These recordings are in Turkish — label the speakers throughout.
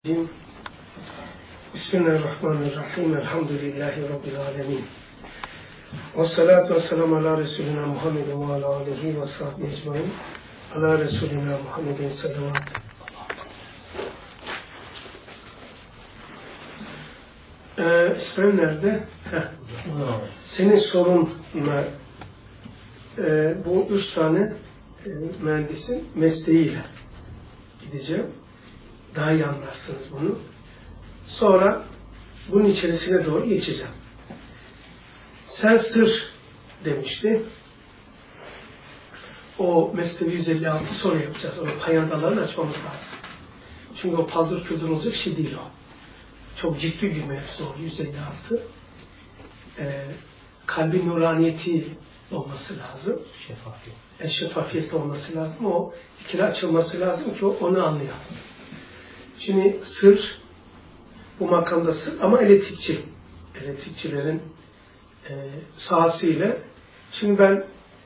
Speaker 1: Bismillahirrahmanirrahim. Elhamdülillahi Rabbil alemin. Ve salatu ve selamu ala Resulina Muhammedin ve ala alihi ve sahbihi ecmaîn. Ala Resulina Muhammedin selavat. İsmail nerede? Senin sorunla bu 3 tane mühendisin mesleğiyle gideceğim. Daha iyi anlarsınız bunu. Sonra bunun içerisine doğru geçeceğim. Sen sır demiştin. O Mesnevi 156 sonra yapacağız. O payandalarını açmamız lazım. Çünkü o paldır küldür olacak şey değil o. Çok ciddi bir mevzu o 156. Kalbin nuraniyeti olması lazım. Şeffafiyetli olması lazım. O fikre açılması lazım ki onu anlayalım. Şimdi sır, bu makamda sır ama elektrikçi. Elektrikçilerin sahasıyla. Şimdi ben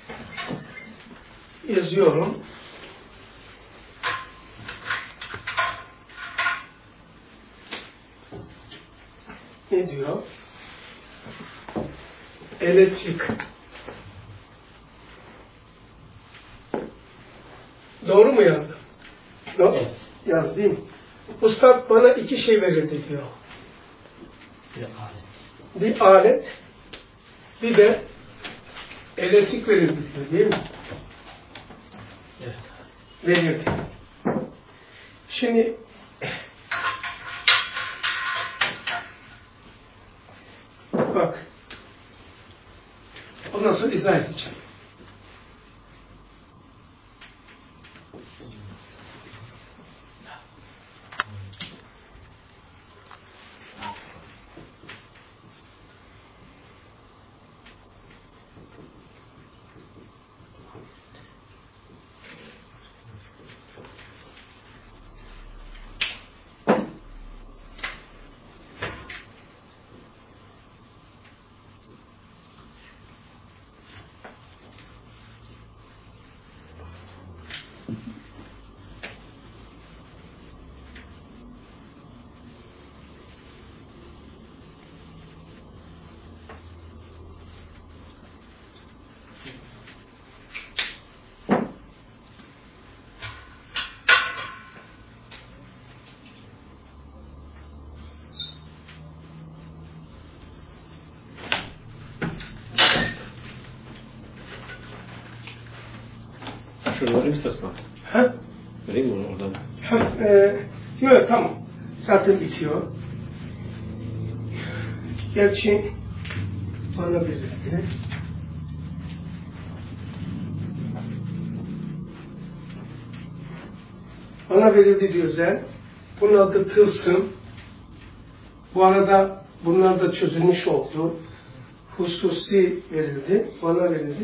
Speaker 1: yazıyorum. Ne diyor? Elektrik. Doğru mu yazdım? Doğru. Evet. Yazdım. Ustad bana 2 şey verildi diyor. Bir alet, bir de elektrik verildi diyor, değil mi? Evet. Verildi. Şimdi bak, ondan sonra izah edeceğim.
Speaker 2: Şunu vereyim istersen.
Speaker 1: Ha?
Speaker 2: Vereyim mi onu oradan?
Speaker 1: Yok tamam. Zaten bitiyor. Gerçi bana verildi. Bana verildi diyor Zen. Bunun adı tılsım. Bu arada bunlar da çözülmüş oldu. Hususi verildi. Bana verildi.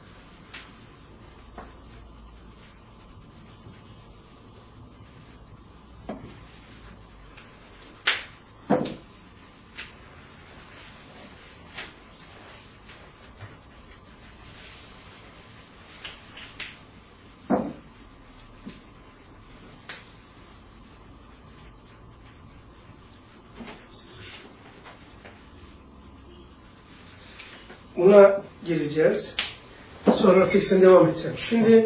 Speaker 1: Buna gireceğiz. Sonra teksten devam edeceğim. Şimdi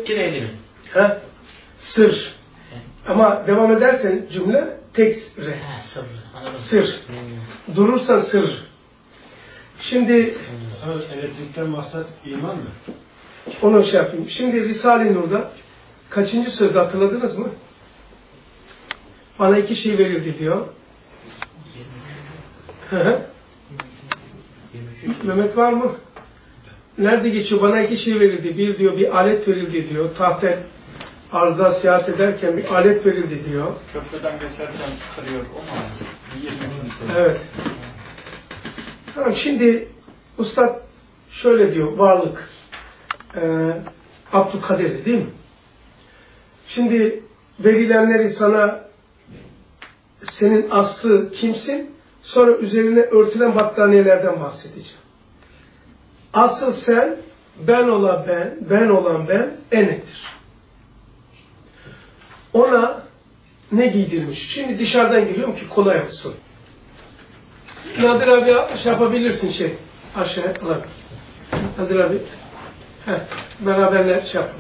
Speaker 1: sır. Ama devam edersen cümle tek re. Sır. Durursan sır. Şimdi
Speaker 3: elektrikten maksat iman mı?
Speaker 1: Onu şey yapayım. Şimdi Risale-i Nur'da kaçıncı sözde hatırladınız mı? Bana 2 şey verildi diyor. Mehmet var mı? Nerede geçiyor? Bana 2 şey verildi. Bir diyor bir alet verildi diyor. Tahta arzda seyahat ederken bir alet verildi diyor.
Speaker 3: Köprüden geçerken kırıyor o mu?
Speaker 1: Evet. Tamam, şimdi Ustad şöyle diyor. Varlık. Abdülkadir değil mi? Şimdi verilenleri sana senin aslı kimsin? Sonra üzerine örtülen battaniyelerden bahsedeceğim. Asıl sen, ben olan ben, ben olan ben, enettir. Ona ne giydirmiş. Şimdi dışarıdan geliyorum ki kolay olsun. Nadir abi şey yapabilirsin aşağıya alabilir. Nadir abi beraberler şey yapın.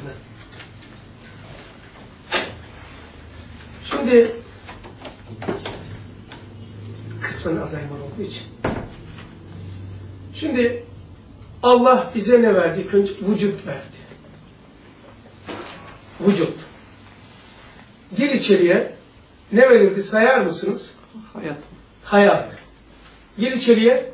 Speaker 1: Şimdi kısmen Alzheimer olduğu için. Şimdi Allah bize ne verdi? İlk önce vücut verdi. Vücut. Gir içeriye. Ne verildi? Sayar mısınız?
Speaker 2: Hayat.
Speaker 1: Hayat. Gir içeriye.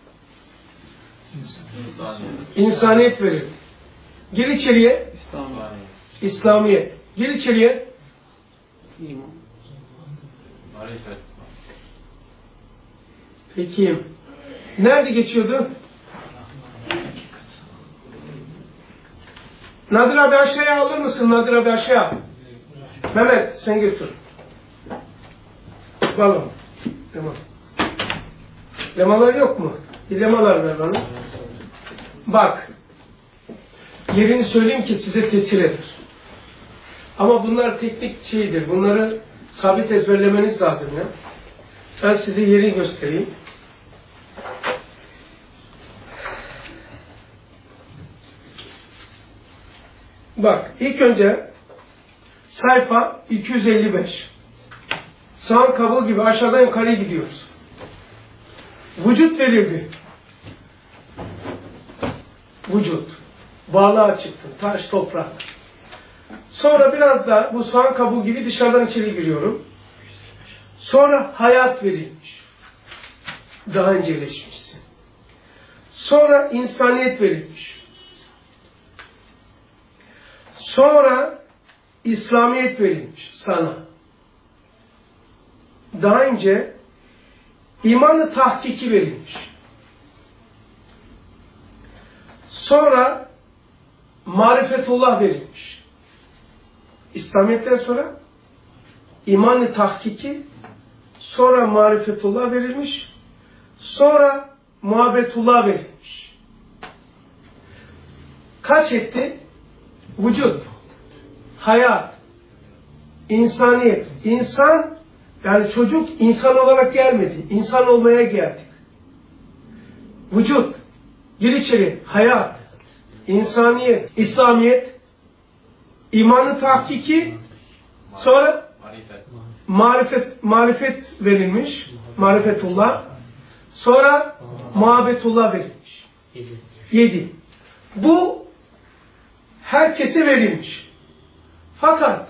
Speaker 1: İnsaniyet verildi. Gir içeriye. İslamiyet. Gir içeriye.
Speaker 2: İman.
Speaker 3: Marifet.
Speaker 1: Peki. Nerede geçiyordu? Nadir abi aşağıya alır mısın? Nadir abi aşağıya. Mehmet sen götür. Bakalım. Tamam. Lemalar yok mu? Bir lemalar ver bana. Bak. Yerini söyleyeyim ki size tesir eder. Ama bunlar teknik şeydir. Bunları sabit ezberlemeniz lazım ya. Ben size yeri göstereyim. Bak ilk önce sayfa 255. Soğan kabuğu gibi aşağıdan yukarıya gidiyoruz. Vücut verildi. Vücut. Varlığa çıktı. Taş, toprak. Sonra biraz da bu soğan kabuğu gibi dışarıdan içeri giriyorum. Sonra hayat verilmiş. Daha inceleşmişsin. Sonra insaniyet verilmiş. Sonra İslamiyet verilmiş sana. Daha önce imanı tahkiki verilmiş. Sonra marifetullah verilmiş. İslamiyet'ten sonra imanı tahkiki, sonra marifetullah verilmiş, sonra muhabbetullah verilmiş. Kaç etti? Vücut, hayat, insaniyet. İnsan, yani çocuk insan olarak gelmedi. İnsan olmaya geldik. Vücut, gir içeri, hayat, insaniyet, İslamiyet, imanı tahkiki, sonra marifet verilmiş, marifetullah, sonra muhabbetullah verilmiş. 7. Bu herkese verilmiş. Fakat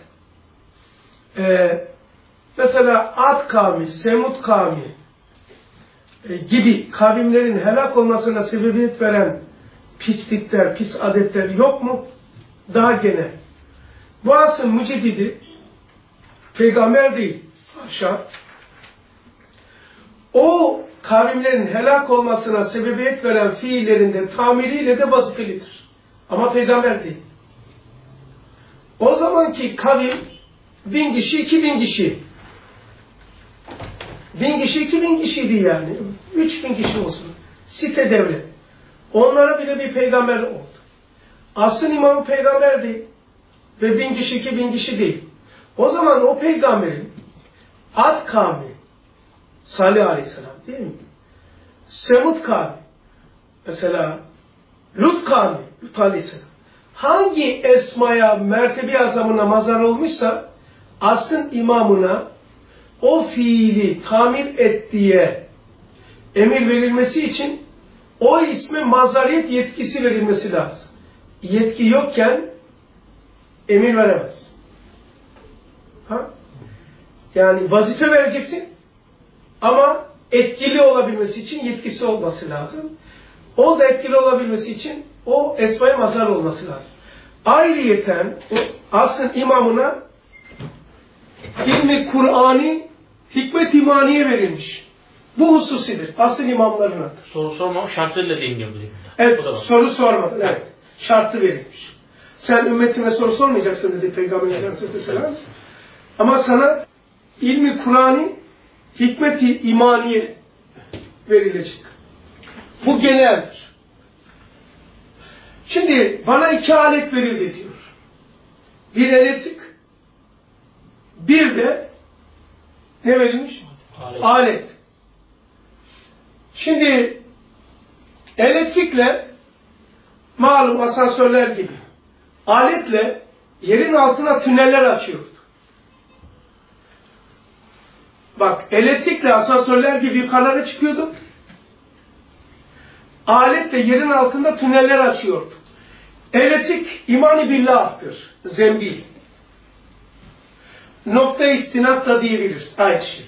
Speaker 1: mesela Ad kavmi, Semud kavmi gibi kavimlerin helak olmasına sebebiyet veren pislikler, pis adetler yok mu? Daha genel. Bu asıl müceddidi peygamber değil. Aşağı. O kavimlerin helak olmasına sebebiyet veren fiillerinde tamiriyle de vazifelidir. Ama peygamber değil. O zamanki kavim 1000 kişi, 2000 kişi. 1000 kişi, 2000 kişiydi yani. 3000 kişi olsun. Site devlet. Onlara bile bir peygamber oldu. Asıl imamı peygamber değil. Ve 1000 kişi, 2000 kişi değil. O zaman o peygamberin Ad kavmi, Salih Aleyhisselam değil mi? Semud kavmi, mesela Lut kavmi, Lut Aleyhisselam. Hangi esmaya, mertebe azamına mazhar olmuşsa, aslın imamına o fiili tamir et diye emir verilmesi için o isme mazhariyet yetkisi verilmesi lazım. Yetki yokken emir veremez. Ha? Yani vazife vereceksin ama etkili olabilmesi için yetkisi olması lazım. O da etkili olabilmesi için o esmaya mazhar olması lazım. Ayrıyeten o asrın imamına ilmi Kur'an'ı hikmet imaniye verilmiş. Bu hususidir. Asrın imamlarınadır.
Speaker 4: Soru sorma, şartıyla değiniyor.
Speaker 1: Evet, soru sormadın. Evet. Şartı verilmiş. Sen ümmetime soru sormayacaksın dedi Peygamber Aleyhisselam. Ama sana ilmi Kur'an'ı hikmeti imaniye verilecek. Bu geneldir. Şimdi bana 2 alet verildi diyor. Bir elektrik, bir de Ne verilmiş? Alet. Şimdi elektrikle malum asansörler gibi aletle yerin altına tüneller açıyordu. Bak, elektrikle asansörler gibi yukarılara çıkıyordu. Aletle yerin altında tüneller açıyordu. Elektrik iman-ı billah'tır. Zembil. Nokta istinat da diyebiliriz. Aynı şey.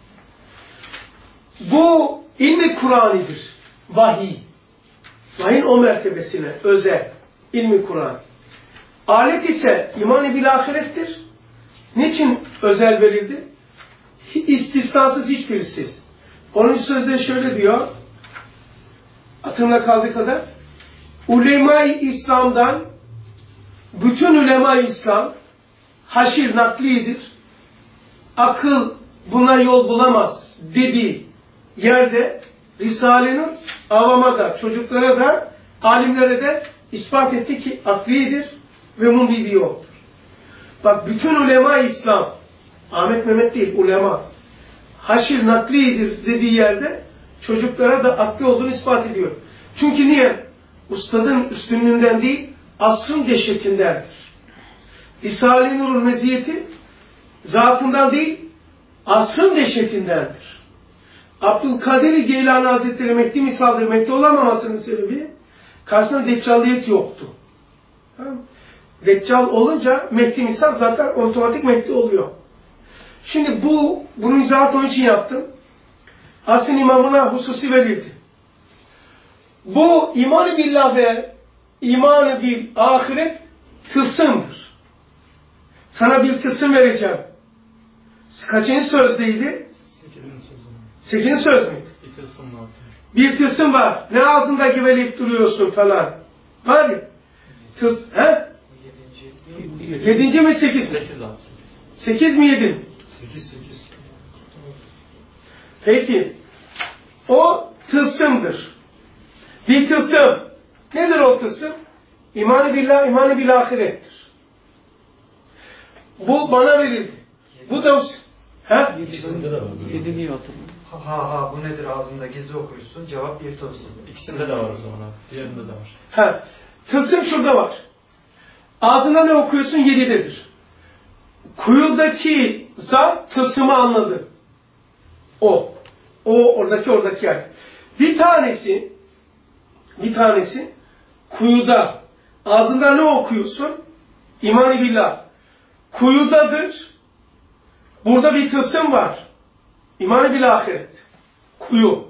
Speaker 1: Bu ilmi Kur'an'ıdır. Vahiy. Vahyin o mertebesine özel. İlmi Kur'an. Alet ise iman-ı bilahirettir. Niçin özel verildi? İstisnasız hiçbirisiz. 10. sözde şöyle diyor. Aklımda kaldığı kadar. Ulema-i İslam'dan bütün ulema-i İslam haşir naklidir. Akıl buna yol bulamaz dediği yerde Risale'nin avama da, çocuklara da, alimlere de ispat etti ki aklidir ve bunun bir yoldur. Bak, bütün ulema-i İslam, Ahmet Mehmet değil, ulema, haşir naklidir dediği yerde çocuklara da akli olduğunu ispat ediyor. Çünkü niye? Ustadın üstünlüğünden değil, asrın dehşetindendir. Risale-i Nur'un meziyeti zatından değil, asrın dehşetindendir. Abdülkadir Geylani Hazretleri Mehdi misaldır. Mehdi olamamasının sebebi karşısında deccaliyet yoktu. Deccal olunca Mehdi misal zaten otomatik Mehdi oluyor. Şimdi bunu izahat onun için yaptım. Asrın imamına hususi verildi. Bu iman-ı billah ve iman-ı bil ahiret tılsımdır. Sana bir tılsım vereceğim. Kaçıncı sözdeydi? 8. söz müydü? Bir tılsım var. Ne ağzında geveleyip duruyorsun falan. Var ya. 7. mi 8 mi? 8 mi 7 mi?
Speaker 3: 8.
Speaker 1: Peki. O tılsımdır. Bir tılsım. Nedir o tılsım? İman-ı billah, iman-ı bil ahirettir. Bu bana verildi. Bu da
Speaker 2: İkisinde de var.
Speaker 5: 7 niye hatırladın?
Speaker 3: Bu nedir ağzında gizli okursun? Cevap bir tılsım.
Speaker 2: İkisinde de var o zaman abi. Diğerinde de var.
Speaker 1: Tılsım şurada var. Ağzında ne okuyorsun? 7'dedir. Kuyudaki zat tılsımı anladı. O oradaki yer. Bir tanesi kuyuda. Ağzında ne okuyorsun? İman-ı billah. Kuyudadır. Burada bir tılsım var. İman-ı bil ahiret. Kuyu.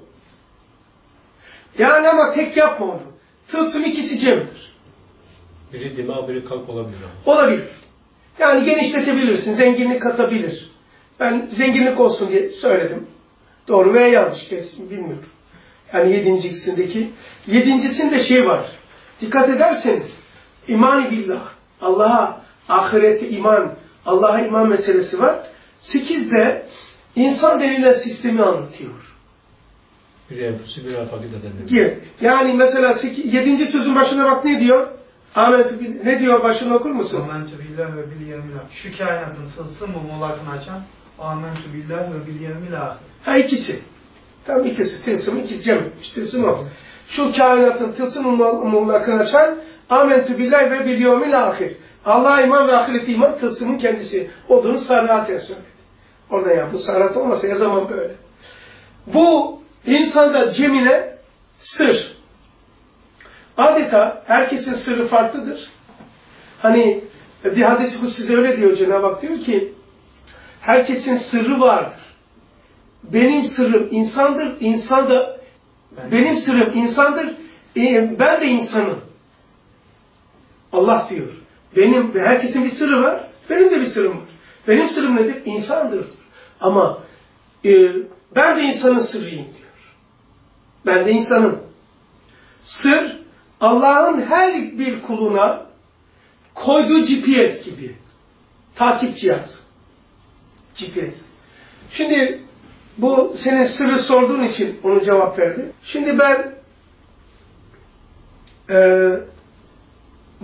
Speaker 1: Yani ama tek yapma onu. Tılsım ikisi cemdir.
Speaker 2: Biri dima, biri kalp olabilir.
Speaker 1: Olabilir. Yani genişletebilirsin. Zenginlik katabilir. Ben zenginlik olsun diye söyledim. Doğru veya yanlış kesin bilmiyorum. Yani 7.'sinde şey var. Dikkat ederseniz iman-ı billah, Allah'a, ahirete iman, Allah'a iman meselesi var. 8'de insan denilen sistemi anlatıyor.
Speaker 2: Biri enfüsü, biri afakid edenler.
Speaker 1: Yani mesela 7. sözün başına bak ne diyor? Ne diyor, başını okur musun?
Speaker 3: Âmentü billahi ve bil yevmil âhir. Şu kainatın tılsım ve muğlakını açan âmentü billahi ve bil yevmil âhir.
Speaker 1: İkisi. Tam ikisi. Tılsım, ikisi cem etmiş. Tılsım o. Şu kainatın tılsım muğlakını açan âmentü billahi ve bil yevmil âhir. Allah'a iman ve ahirete iman tılsımın kendisi olduğunu sarıhaten söyledi. Orada ya bu sarıhat olmasa ya zaman böyle. Bu insanda cemine sır. Adeta herkesin sırrı farklıdır. Hani bir hadis-i kutsi'de öyle diyor, Cenab-ı Hak diyor ki herkesin sırrı vardır. Benim sırrım insandır, insan da benim sırrım insandır, ben de insanım. Allah diyor. Herkesin bir sırrı var, benim de bir sırrım var. Benim sırrım nedir? İnsandır. Ama ben de insanın sırrıyım diyor. Ben de insanım. Sır, Allah'ın her bir kuluna koyduğu GPS gibi. Takip cihazı. GPS. Şimdi bu senin sırrı sorduğun için onu cevap verdi. Şimdi ben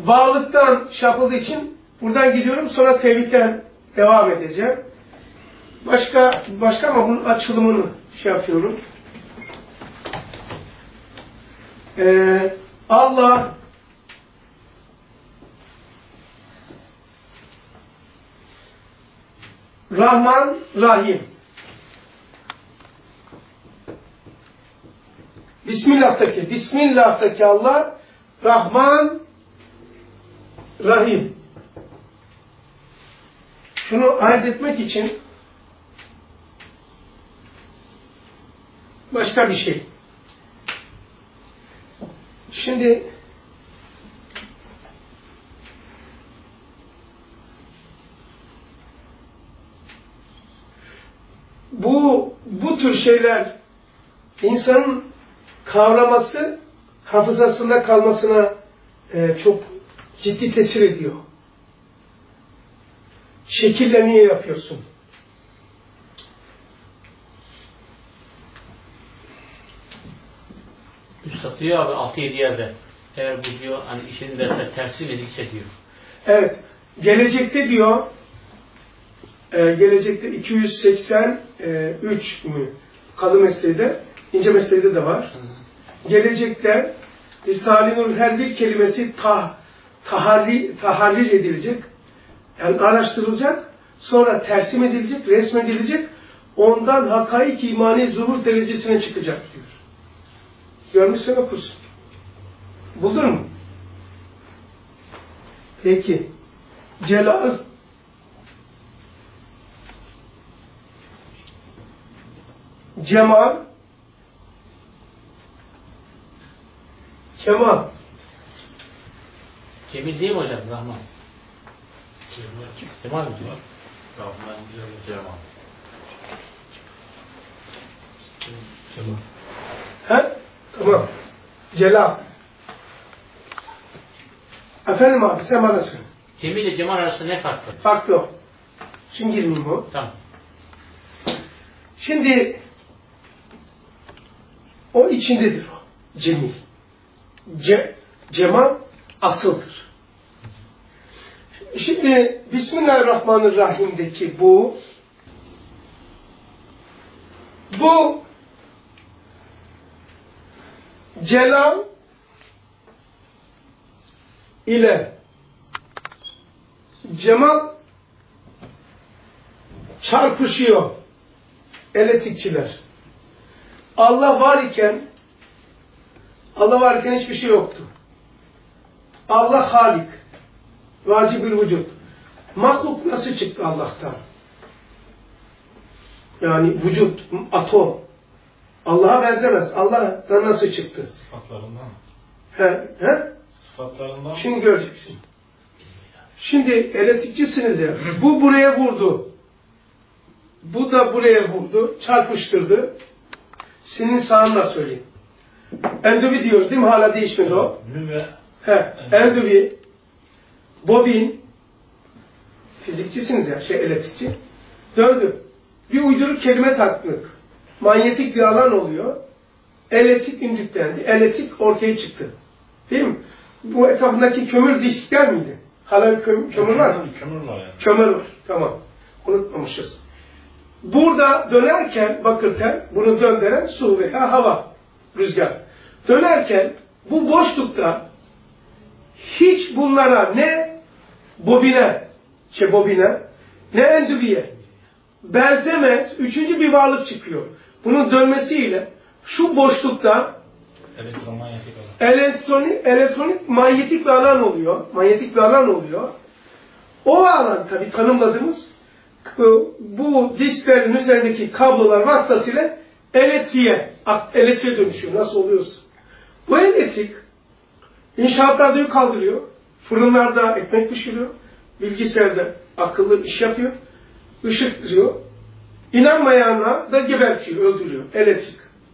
Speaker 1: varlıktan şey yapıldığı için buradan gidiyorum, sonra tevhidden devam edeceğim. Başka ama bunun açılımını şey yapıyorum. Allah Rahman, Rahim. Bismillah'taki Allah Rahman, Rahim. Şunu ayırt etmek için başka bir şey. Şimdi bu tür şeyler insanın kavraması, hafızasında kalmasına çok ciddi tesir ediyor. Şekille yapıyorsun?
Speaker 4: Üstad diyor abi 6-7 yerde. Eğer bu diyor hani işin derse tersi edilse diyor.
Speaker 1: Evet. Gelecekte diyor gelecekte 283 mü? Kalın mesleğinde, ince mesleğinde de var. Gelecekte Risale-i Nur'un her bir kelimesi taharrir edilecek. Yani araştırılacak, sonra tersim edilecek, resmedilecek, ondan hakaik imani zuhur derecesine çıkacak diyor. Görmüşsen okursun. Buldun mu? Peki. Celal. Cemal. Kemal.
Speaker 4: Cemil değil mi hocam? Rahman. Cemal mi diyor?
Speaker 2: Rahman, Cemal. Cemal.
Speaker 1: He? Tamam. Celal. Efendim abi sen bana söyle.
Speaker 4: Cemil ile Cemal arasında ne fark var?
Speaker 1: Farklı o. Şimdi girmeyeyim bu.
Speaker 4: Tamam.
Speaker 1: Şimdi o içindedir o. Cemil. Cemal asıldır. Şimdi Bismillahirrahmanirrahim'deki bu Celal ile Cemal çarpışıyor elektrikçiler. Allah var iken hiçbir şey yoktu. Allah Halik. Vacibül vücud. Mahluk nasıl çıktı Allah'tan? Yani vücut, atom. Allah'a benzemez. Allah'tan nasıl çıktı?
Speaker 2: Sıfatlarından mı?
Speaker 1: He?
Speaker 2: Sıfatlarından mı?
Speaker 1: Şimdi göreceksin. Şimdi elektrikçisiniz ya. Bu buraya vurdu. Bu da buraya vurdu. Çarpıştırdı. Senin sağında söyleyeyim. Endüvi diyoruz değil mi? Hala değişmedi o. Endüvi, bobin, fizikçisiniz ya, elektrikçi. Döndü. Bir uyduruk kelime taktık. Manyetik bir alan oluyor. Elektrik indüklendi. Elektrik ortaya çıktı. Değil mi? Bu etrafındaki kömür diskler miydi? Hala kömür var mı?
Speaker 2: Kömür var yani.
Speaker 1: Kömür var. Tamam. Unutmamışız. Burada dönerken, bakırken bunu döndüren su veya hava, rüzgar. Dönerken bu boşlukta hiç bunlara ne bobine ne endüviye benzemez üçüncü bir varlık çıkıyor. Bunun dönmesiyle şu boşlukta elektronik manyetik bir alan oluyor. Manyetik bir alan oluyor. O alan tabii tanımladığımız bu disklerin üzerindeki kablolar vasıtasıyla elektriğe dönüşüyor. Nasıl oluyorsa. Bu elektrik inşaatlarda yük kaldırıyor. Fırınlarda ekmek pişiriyor. Bilgisayarda akıllı iş yapıyor. Işık diyor. İnanmayana da gebertiyor, öldürüyor. Elektrik.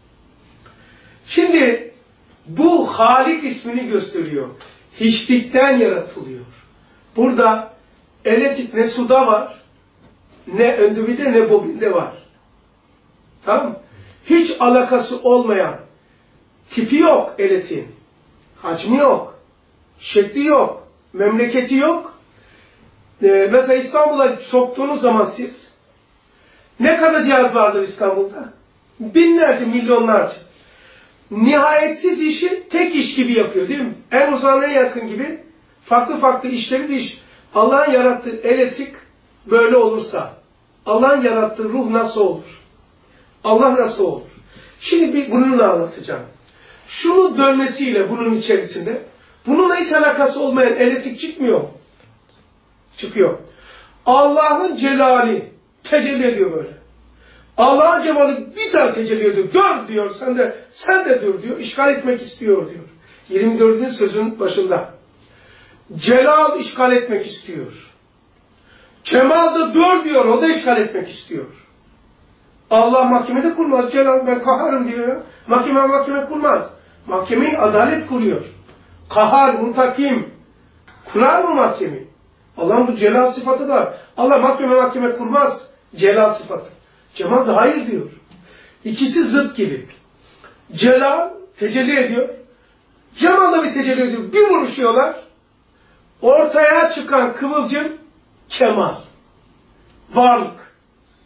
Speaker 1: Şimdi bu Halik ismini gösteriyor. Hiçlikten yaratılıyor. Burada elektrik ne suda var, ne endüvide ne bobinde var. Tamam mı? Hiç alakası olmayan, tipi yok elektriğin. Hacmi yok. Şekli yok. Memleketi yok. Mesela İstanbul'a soktuğunuz zaman siz Ne kadar cihaz vardır İstanbul'da? Binlerce, milyonlarca. Nihayetsiz işi tek iş gibi yapıyor değil mi? En uzağına yakın gibi farklı farklı işleri bir iş. Allah'ın yarattığı elektrik böyle olursa, Allah'ın yarattığı ruh nasıl olur? Allah nasıl olur? Şimdi bununla anlatacağım. Şunu dönmesiyle bunun içerisinde, bununla hiç alakası olmayan elektrik çıkmıyor mu? Çıkıyor. Allah'ın celali tecelli ediyor böyle. Allah'ın cemali bir tane tecelli ediyor. Dur diyor, sen de dur diyor. İşgal etmek istiyor diyor. 24. sözün başında. Celal işgal etmek istiyor. Kemal da dur diyor, o da işgal etmek istiyor. Allah mahkemede kurmaz. Celal ben kaharım diyor. Mahkeme kurmaz. Mahkemeyi adalet kuruyor. Kahar, muntakim. Kurar mı mahkemeyi? Allah'ın bu celal sıfatı da. Allah mahkeme kurmaz. Celal sıfatı. Cemal da hayır diyor. İkisi zıt gibi. Celal tecelli ediyor. Cemal da bir tecelli ediyor. Bir vuruşuyorlar. Ortaya çıkan kıvılcım kemal. Varlık.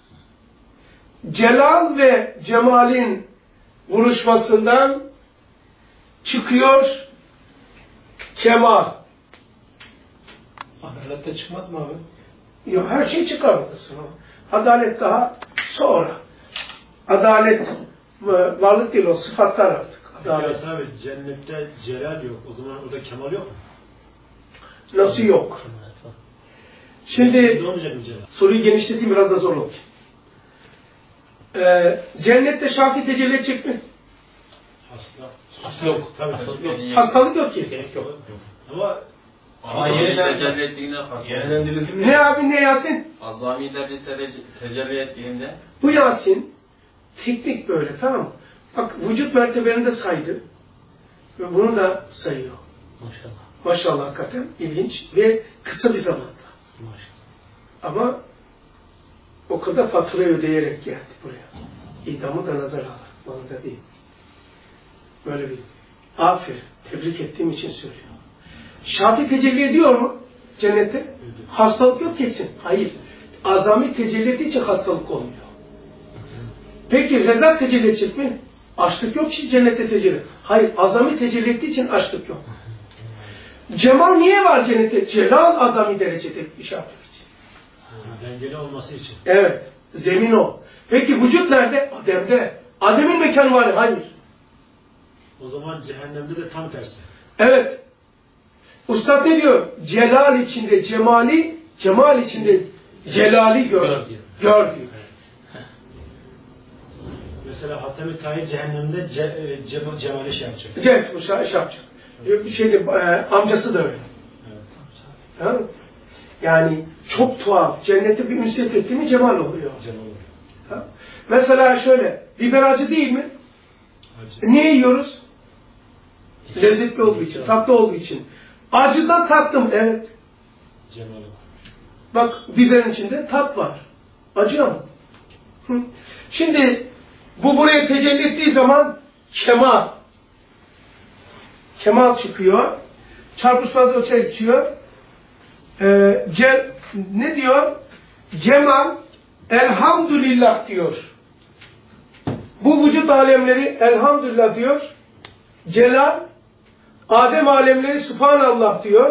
Speaker 1: Celal ve cemalin vuruşmasından çıkıyor kemal.
Speaker 2: Adalette çıkmaz mı abi?
Speaker 1: Yok, her şey çıkar. Adalet daha sonra. Adalet varlık değil, o sıfatlar artık. Adalet.
Speaker 2: Abi cennette celal yok. O zaman orada kemal yok mu?
Speaker 1: Nasıl yok? Şimdi soruyu genişleteyim, biraz da zor oldu. Cennette şafi tecelli edecek mi?
Speaker 4: Yok.
Speaker 2: Tabii.
Speaker 1: Hastalık yok ki.
Speaker 4: Gerek yok.
Speaker 2: Ama
Speaker 5: tecelli ettiğinde farklı.
Speaker 1: Ne abi ne Yasin?
Speaker 5: Azami'de tecelli ettiğinde.
Speaker 1: Bu Yasin teknik böyle, tamam mı? Bak vücut mertebelerinde saydı. Ve bunu da sayıyor.
Speaker 4: Maşallah.
Speaker 1: Maşallah hakikaten ilginç ve kısa bir zamanda.
Speaker 4: Maşallah.
Speaker 1: Ama o kadar faturayı ödeyerek geldi buraya. İdamı da nazar alır. Bana da değil. Böyle bir aferin. Tebrik ettiğim için söylüyorum. Şafi tecelli ediyor mu cennette? Hastalık yok kesin. Hayır. Azami tecelli ettiği için hastalık olmuyor. Peki rezat tecelli edecek mi? Açlık yok ki cennette tecelli. Hayır. Azami tecelli ettiği için açlık yok. Cemal niye var cennette? Celal azami derecede işaret için.
Speaker 2: Dengeli olması için.
Speaker 1: Evet. Zemin o. Peki vücut nerede? Adem'de. Adem'in mekanı var. Hayır.
Speaker 2: O zaman cehennemde de tam tersi.
Speaker 1: Evet. Ustad ne diyor? Celal içinde cemali, cemal içinde celali gör diyor.
Speaker 2: Mesela Hatem-i Tahir cehennemde cemali şey yapacak.
Speaker 1: Evet, bu şey yapacak. Bir şeyde amcası da öyle. Evet. Yani çok tuhaf. Cennette bir ünsiyet etti mi cemal oluyor.
Speaker 2: Cemal oluyor.
Speaker 1: Ha? Mesela şöyle, biber acı değil mi?
Speaker 2: Acı.
Speaker 1: Niye yiyoruz? Lezzetli olduğu için, tatlı olduğu için. Acıdan tattım, evet.
Speaker 2: Cemalı.
Speaker 1: Bak biberin içinde tat var. Acı ama. Şimdi bu buraya tecelli ettiği zaman kemal. Kemal çıkıyor. Çarpışmaz ölçer geçiyor. Ne diyor? Cemal elhamdülillah diyor. Bu vücut alemleri elhamdülillah diyor. Celal Adem alemleri Subhanallah diyor.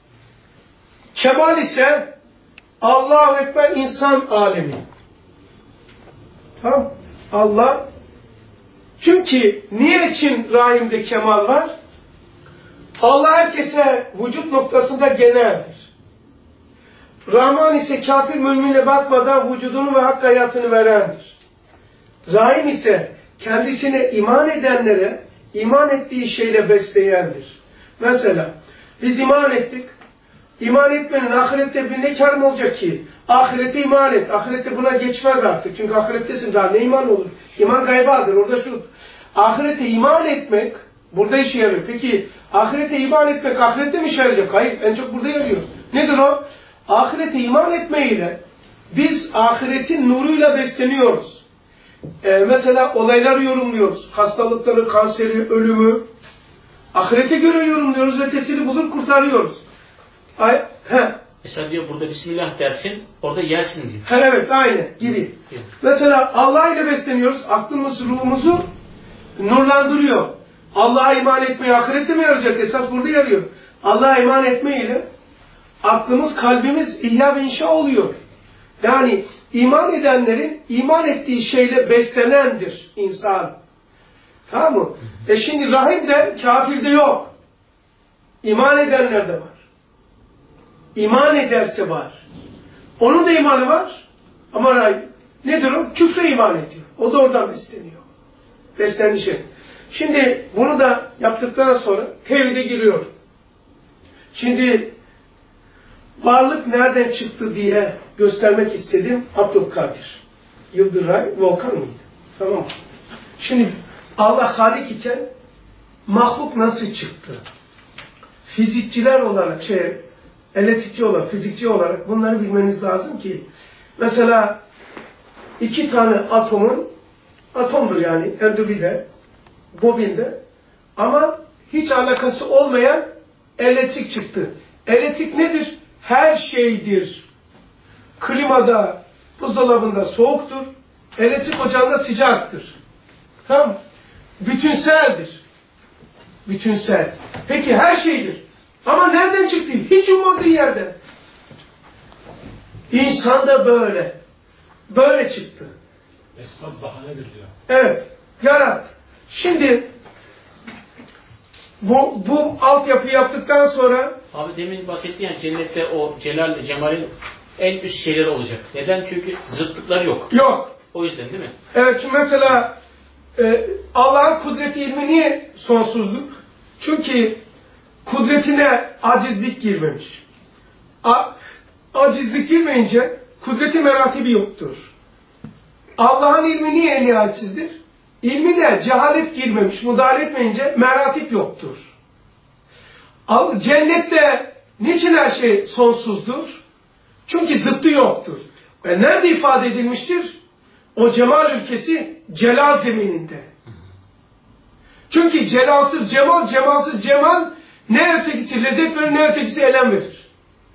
Speaker 1: Kemal ise Allahu Ekber insan alemi. Tamam. Allah. Çünkü niye için rahimde kemal var? Allah herkese vücut noktasında geneldir. Rahman ise kafir mümine bakmadan vücudunu ve hak hayatını verendir. Rahim ise kendisine iman edenlere iman ettiği şeyle besleyendir. Mesela biz iman ettik. İman etmenin ahirette bir ne kâr mı olacak ki? Ahirete iman et. Ahirette buna geçmez artık. Çünkü ahirettesin daha ne iman olur? İman gaybadır. Orada şu. Ahirete iman etmek burada işe yarıyor. Peki ahirete iman etmek ahirette mi işe yarayacak? Hayır. En çok burada yarıyor. Nedir o? Ahirete iman etmeyle biz ahiretin nuruyla besleniyoruz. Mesela olayları yorumluyoruz. Hastalıkları, kanseri, ölümü. Ahirete göre yorumluyoruz ve tesiri bulur kurtarıyoruz.
Speaker 4: Mesela diyor burada Bismillah dersin, orada yersin diyor.
Speaker 1: Evet, aynı gibi. Mesela Allah ile besleniyoruz. Aklımız, ruhumuzu nurlandırıyor. Allah'a iman etmeye ahirette mi yarayacak? Esas burada yarıyor. Allah'a iman etmeyle aklımız, kalbimiz ihya ve inşa oluyor. Yani iman edenlerin iman ettiği şeyle beslenendir insan. Tamam mı? Şimdi rahim de kafirde yok. İman edenler de var. İman ederse var. Onun da imanı var. Ama rahim nedir o? Küfre iman ediyor. O da oradan besleniyor. Beslendiği şey. Şimdi bunu da yaptıktan sonra tevhide giriyor. Şimdi varlık nereden çıktı diye göstermek istedim. Abdülkadir. Yıldıray Volkan mıydı? Tamam mı? Şimdi Allah Halik iken mahluk nasıl çıktı? Fizikçiler olarak, elektrikçi olarak, fizikçi olarak bunları bilmeniz lazım ki mesela 2 tane atomdur yani endübide, bobinde ama hiç alakası olmayan elektrik çıktı. Elektrik nedir? Her şeydir. Klimada, buzdolabında soğuktur. Elektrik ocağında sıcaktır. Tamam. Bütünseldir. Bütünsel. Peki her şeydir. Ama nereden çıktı? Hiç ummadığı yerden. İnsan da böyle. Böyle çıktı.
Speaker 2: Esbab bahanedir diyor.
Speaker 1: Evet. Yarat. Şimdi bu altyapı yaptıktan sonra
Speaker 4: Abi demin bahsettiğin cennette o celal, cemalin en üst şeyleri olacak. Neden? Çünkü zıtlıkları yok.
Speaker 1: yok.
Speaker 4: O yüzden değil mi?
Speaker 1: Evet, çünkü mesela Allah'ın kudreti ilmi niye sonsuzluk? Çünkü kudretine acizlik girmemiş. Acizlik girmeyince kudreti meratibi yoktur. Allah'ın ilmi niye nihayetsizdir? İlmi de cehalet girmemiş, müdahale etmeyince meratip yoktur. Cennette niçin her şey sonsuzdur? Çünkü zıttı yoktur. Nerede ifade edilmiştir? O cemal ülkesi celal zemininde. Çünkü celalsız cemal, cemalsız cemal ne ötekisi lezzet verir, ne ötekisi elem verir.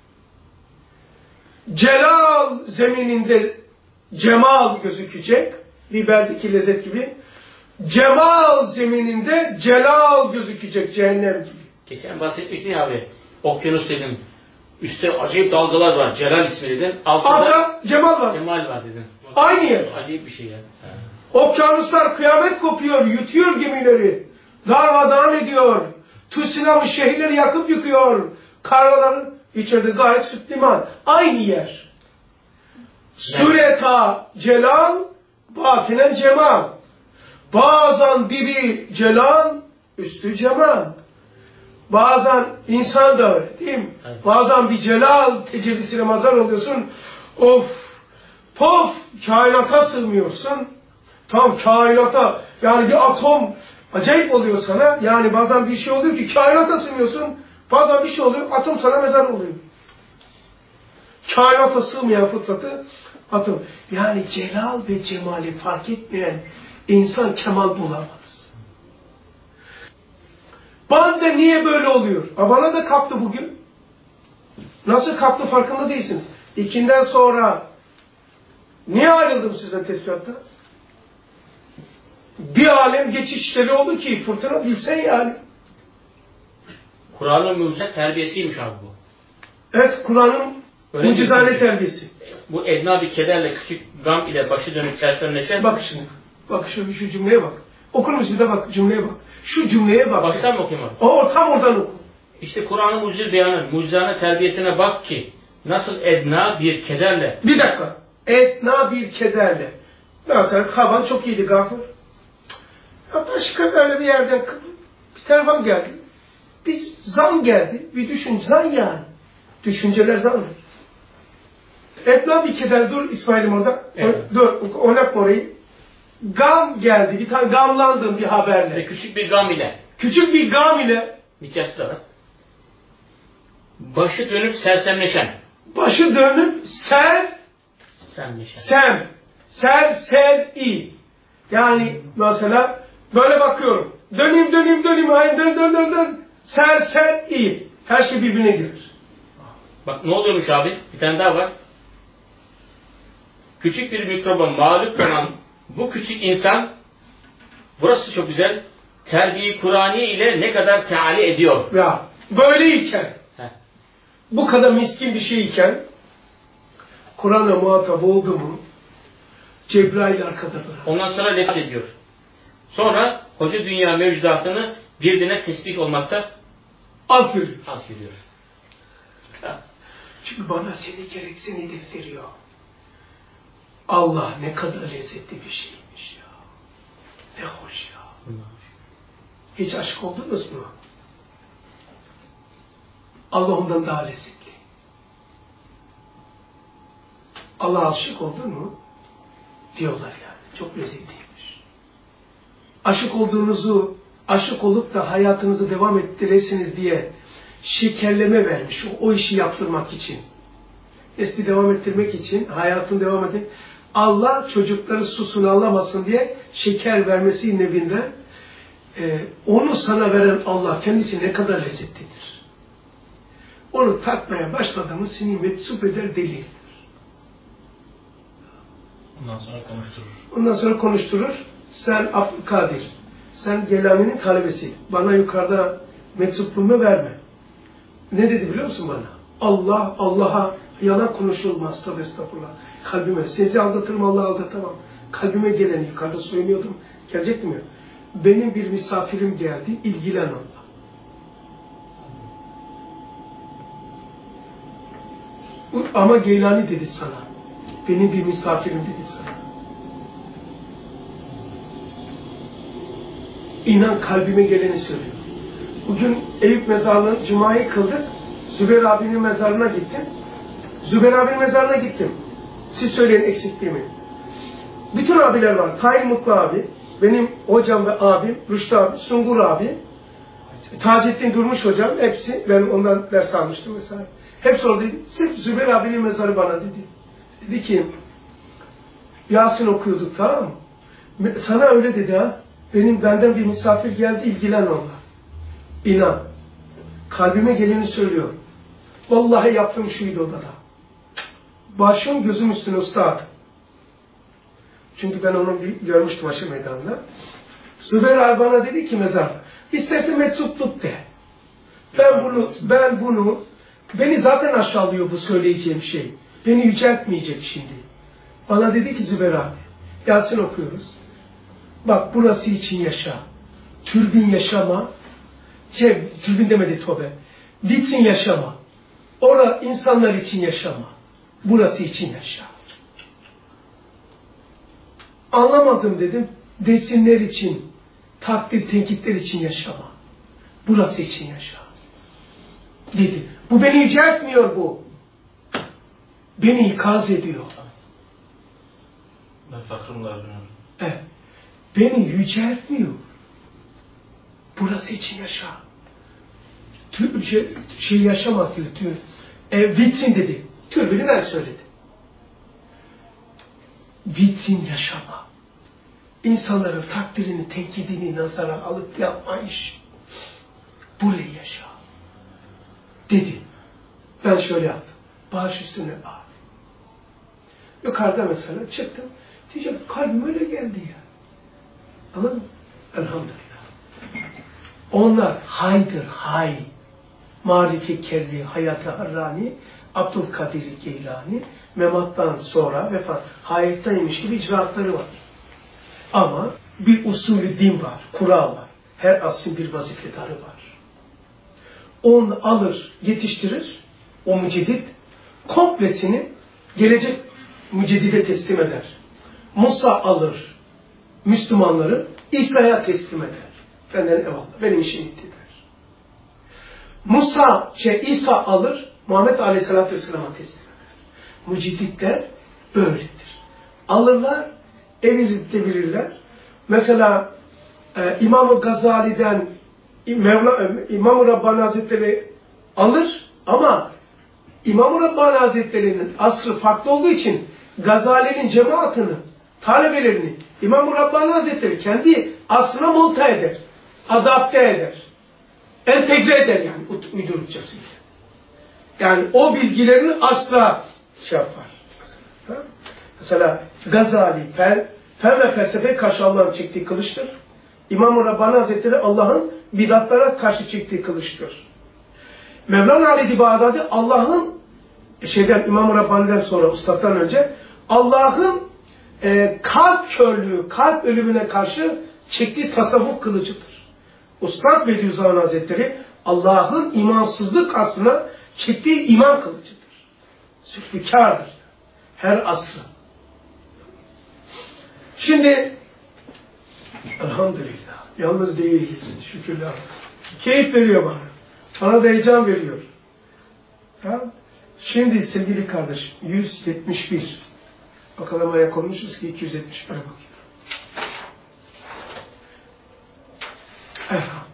Speaker 1: Celal zemininde cemal gözükecek, biberdeki lezzet gibi. Cemal zemininde celal gözükecek, cehennem gibi.
Speaker 4: Geçen bahsetmiştin ya abi, okyanus dedim. Üstte acayip dalgalar var, celal ismi dedin.
Speaker 1: Altta cemal var.
Speaker 4: Cemal var dedin.
Speaker 1: Aynı yer.
Speaker 4: Acayip bir şey yani.
Speaker 1: Okyanuslar kıyamet kopuyor, yutuyor gemileri. Darmadağın ediyor. Tsunami şehirleri yakıp yıkıyor. Karaların içeride gayet süt liman. Aynı yer. Sureta celal, batinen cemal. Bazen dibi celal, üstü cemal. Bazen insan da öyle değil mi? Evet. Bazen bir celal tecellisine mazhar oluyorsun. Of, pof, kainata sığmıyorsun. Tam kainata, yani bir atom acayip oluyor sana. Yani bazen bir şey oluyor ki kainata sığmıyorsun. Bazen bir şey oluyor, atom sana mezar oluyor. Kainata sığmayan fıtratı atom. Yani celal ve cemali fark etmeyen insan kemal bulamaz. Bana niye böyle oluyor? Bana da kaptı bugün. Nasıl kaptı farkında değilsiniz. İkinden sonra niye ayrıldım sizden tesbihatta? Bir alem geçişleri oldu ki fırtına bilsen yani.
Speaker 4: Kur'an'ın mucize terbiyesiymiş abi bu.
Speaker 1: Evet, Kur'an'ın mucizane terbiyesi.
Speaker 4: Bu edna bir kederle küçük gam ile başı dönüp sersemleşen.
Speaker 1: Bak şimdi. Bak şu cümleye bak. Okur musun bir de bak cümleye bak. Şu cümleye bak.
Speaker 4: Baştan mı okuyayım abi?
Speaker 1: Tam oradan oku.
Speaker 4: İşte Kur'an'ın mucize beyanı, mucizane terbiyesine bak ki nasıl edna bir kederle.
Speaker 1: Bir dakika. Edna bir kederle. Mesela Kaban çok iyiydi Gafur. Ya başka böyle bir yerden bir telefon geldi. Bir zan geldi. Bir düşünce zan yani. Düşünceler zandır. Edna bir keder. Dur İsmail'im orada. Evet. Dur oynatma orayı. Gam geldi. Bir tane gamlandım bir haberle.
Speaker 4: Ve küçük bir gam ile.
Speaker 1: Küçük bir gam ile.
Speaker 4: Nikahsı da var. Başı dönüp sersemleşen.
Speaker 1: Başı dönüp sersemleşen. Ser-i. Yani mesela böyle bakıyorum. Döneyim. Hayır dön. Ser-i. Her şey birbirine girer.
Speaker 4: Bak ne oluyormuş abi? Bir tane daha var. Küçük bir mikroba mağlup olan bu küçük insan, burası çok güzel, terbiye-i Kur'ani ile ne kadar teali ediyor.
Speaker 1: Ya böyleyken, bu kadar miskin bir şeyken, Kur'an'a muhatap oldu mu, Cebrail arkada bırak.
Speaker 4: Ondan sonra lef ediyor. Sonra koca dünya mevcudatını birbirine tesbih olmakta
Speaker 1: Az görüyor.
Speaker 4: az görüyor.
Speaker 1: Çünkü bana seni gereksini deftiriyor. Allah ne kadar lezzetli bir şeymiş ya. Ne hoş ya. Hiç aşık oldunuz mu? Allah ondan daha lezzetli. Allah aşık oldun mu? Diyorlar yani. Çok lezzetliymiş. Aşık olup da hayatınızı devam ettiresiniz diye şekerleme vermiş. O işi yaptırmak için. Nesli devam ettirmek için, hayatını devam edin. Allah çocukları susunu anlamasın diye şeker vermesi nevinden onu sana veren Allah kendisi ne kadar lezzetlidir. Onu tatmaya başladığımız seni metsup eder, delidir. Ondan sonra konuşturur. Sen Abdülkadir, sen Geylani'nin talebesi. Bana yukarıda metsupluğumu verme. Ne dedi biliyor musun bana? Allah'a yalan konuşulmaz. Tabi estağfurullah. Kalbime. Sizi aldatırım, Allah'ı aldatamam. Kalbime gelen, yukarıda soyunuyordum. Gelecek mi? Benim bir misafirim geldi. İlgilen onunla. Ama Geylani dedi sana. Benim bir misafirim dedi sana. İnan kalbime geleni söylüyor. Bugün Eyüp mezarlığının Cuma'yı kıldık. Zübeyir abinin mezarına gittim. Zübeyir abinin mezarına gittim. Siz söyleyin eksikliğimi. Bütün abiler var. Tahir Mutlu abi, benim hocam ve abim, Rüştü abi, Sungur abi, Taceddin Durmuş hocam, hepsi, ben ondan ders almıştım mesela. Hepsi orada dedi. Sırf Zübeyir abinin mezarı bana dedi. Dedi ki, Yasin okuyorduk, tamam mı? Sana öyle dedi ha. Benden bir misafir geldi, ilgilen onunla. İnan. Kalbime geleni söylüyor. Vallahi yaptığım şuydu odada. Başım gözüm üstüne ustad. Çünkü ben onu görmüştüm aşı meydanında. Zübeyir abi bana dedi ki mezar, istersen metsupluk de. Ben bunu, beni zaten aşağılıyor bu söyleyeceğim şey. Beni yüceltmeyecek şimdi. Bana dedi ki Zübeyir abi, Yasin okuyoruz. Bak burası için yaşa. Türbin yaşama. Türbin demedi tövbe. Vitrin yaşama. Orada insanlar için yaşama. Burası için yaşa. Anlamadım dedim. Desinler için, takdir, tenkitler için yaşama. Burası için yaşa. Dedi. Bu beni yüceltmiyor bu. Beni ikaz ediyor.
Speaker 5: Ben fakrım lazım.
Speaker 1: Evet. Beni yüceltmiyor. Burası için yaşa. Yaşamak diyor. Vitrin dedi. Türbünü ben söyledim. Vitrin yaşama. İnsanların takdirini, tenkidini nazara alıp yapma iş. Burayı yaşa. Dedi. Ben şöyle yaptım. Baş üstüne abi. Yukarıda mesela çıktım. Diyeceğim kalbim öyle geldi ya. Anladın mı? Elhamdülillah. Onlar haydır, hay. Marife Kerri, Hayat-ı Harrani, Abdülkadir Geylani, Memat'tan sonra vefat, hayattaymış gibi icraatları var. Ama bir usulü din var, kural var. Her asrın bir vazifedarı var. Onu alır, yetiştirir, o müceddit, komplesini gelecek müceddide teslim eder. Musa alır, Müslümanları İsa'ya teslim eder. Benden eyvallah, benim işim bitti der. İsa alır, Muhammed Aleyhisselatü Vesselam'a teslim eder. Mücedditler böyledir. Alırlar, evirirler. Mesela İmam-ı Gazali'den İmam-ı Rabbani Hazretleri alır ama İmam-ı Rabbani Hazretleri'nin asrı farklı olduğu için Gazali'nin cemaatini, talebelerini İmam-ı Rabbani Hazretleri kendi asrına monta eder, adapte eder, entegre eder yani uydurukçasıyla. Yani o bilgilerini asla şey yapar. Mesela Gazali, fen ve felsefeye karşı Allah'ın çektiği kılıçtır. İmam-ı Rabbani Hazretleri Allah'ın bidatlara karşı çektiği kılıçtır. Mevlana Ali Bağdadi Allah'ın İmam-ı Rabbani'den sonra, Üstad'dan önce Allah'ın kalp körlüğü, kalp ölümüne karşı çektiği tasavvuf kılıcıdır. Üstad Bediüzzaman Hazretleri Allah'ın imansızlık aslına çektiği iman kılıcıdır. Zülfikardır. Her asrı. Şimdi elhamdülillah yalnız değiliz. Şükürler olsun. Keyif veriyor bana. Bana da heyecan veriyor. Ha? Şimdi sevgili kardeşim 171. Bakalım ayak olmuşuz ki 271'e bakıyorum. Elhamdülillah.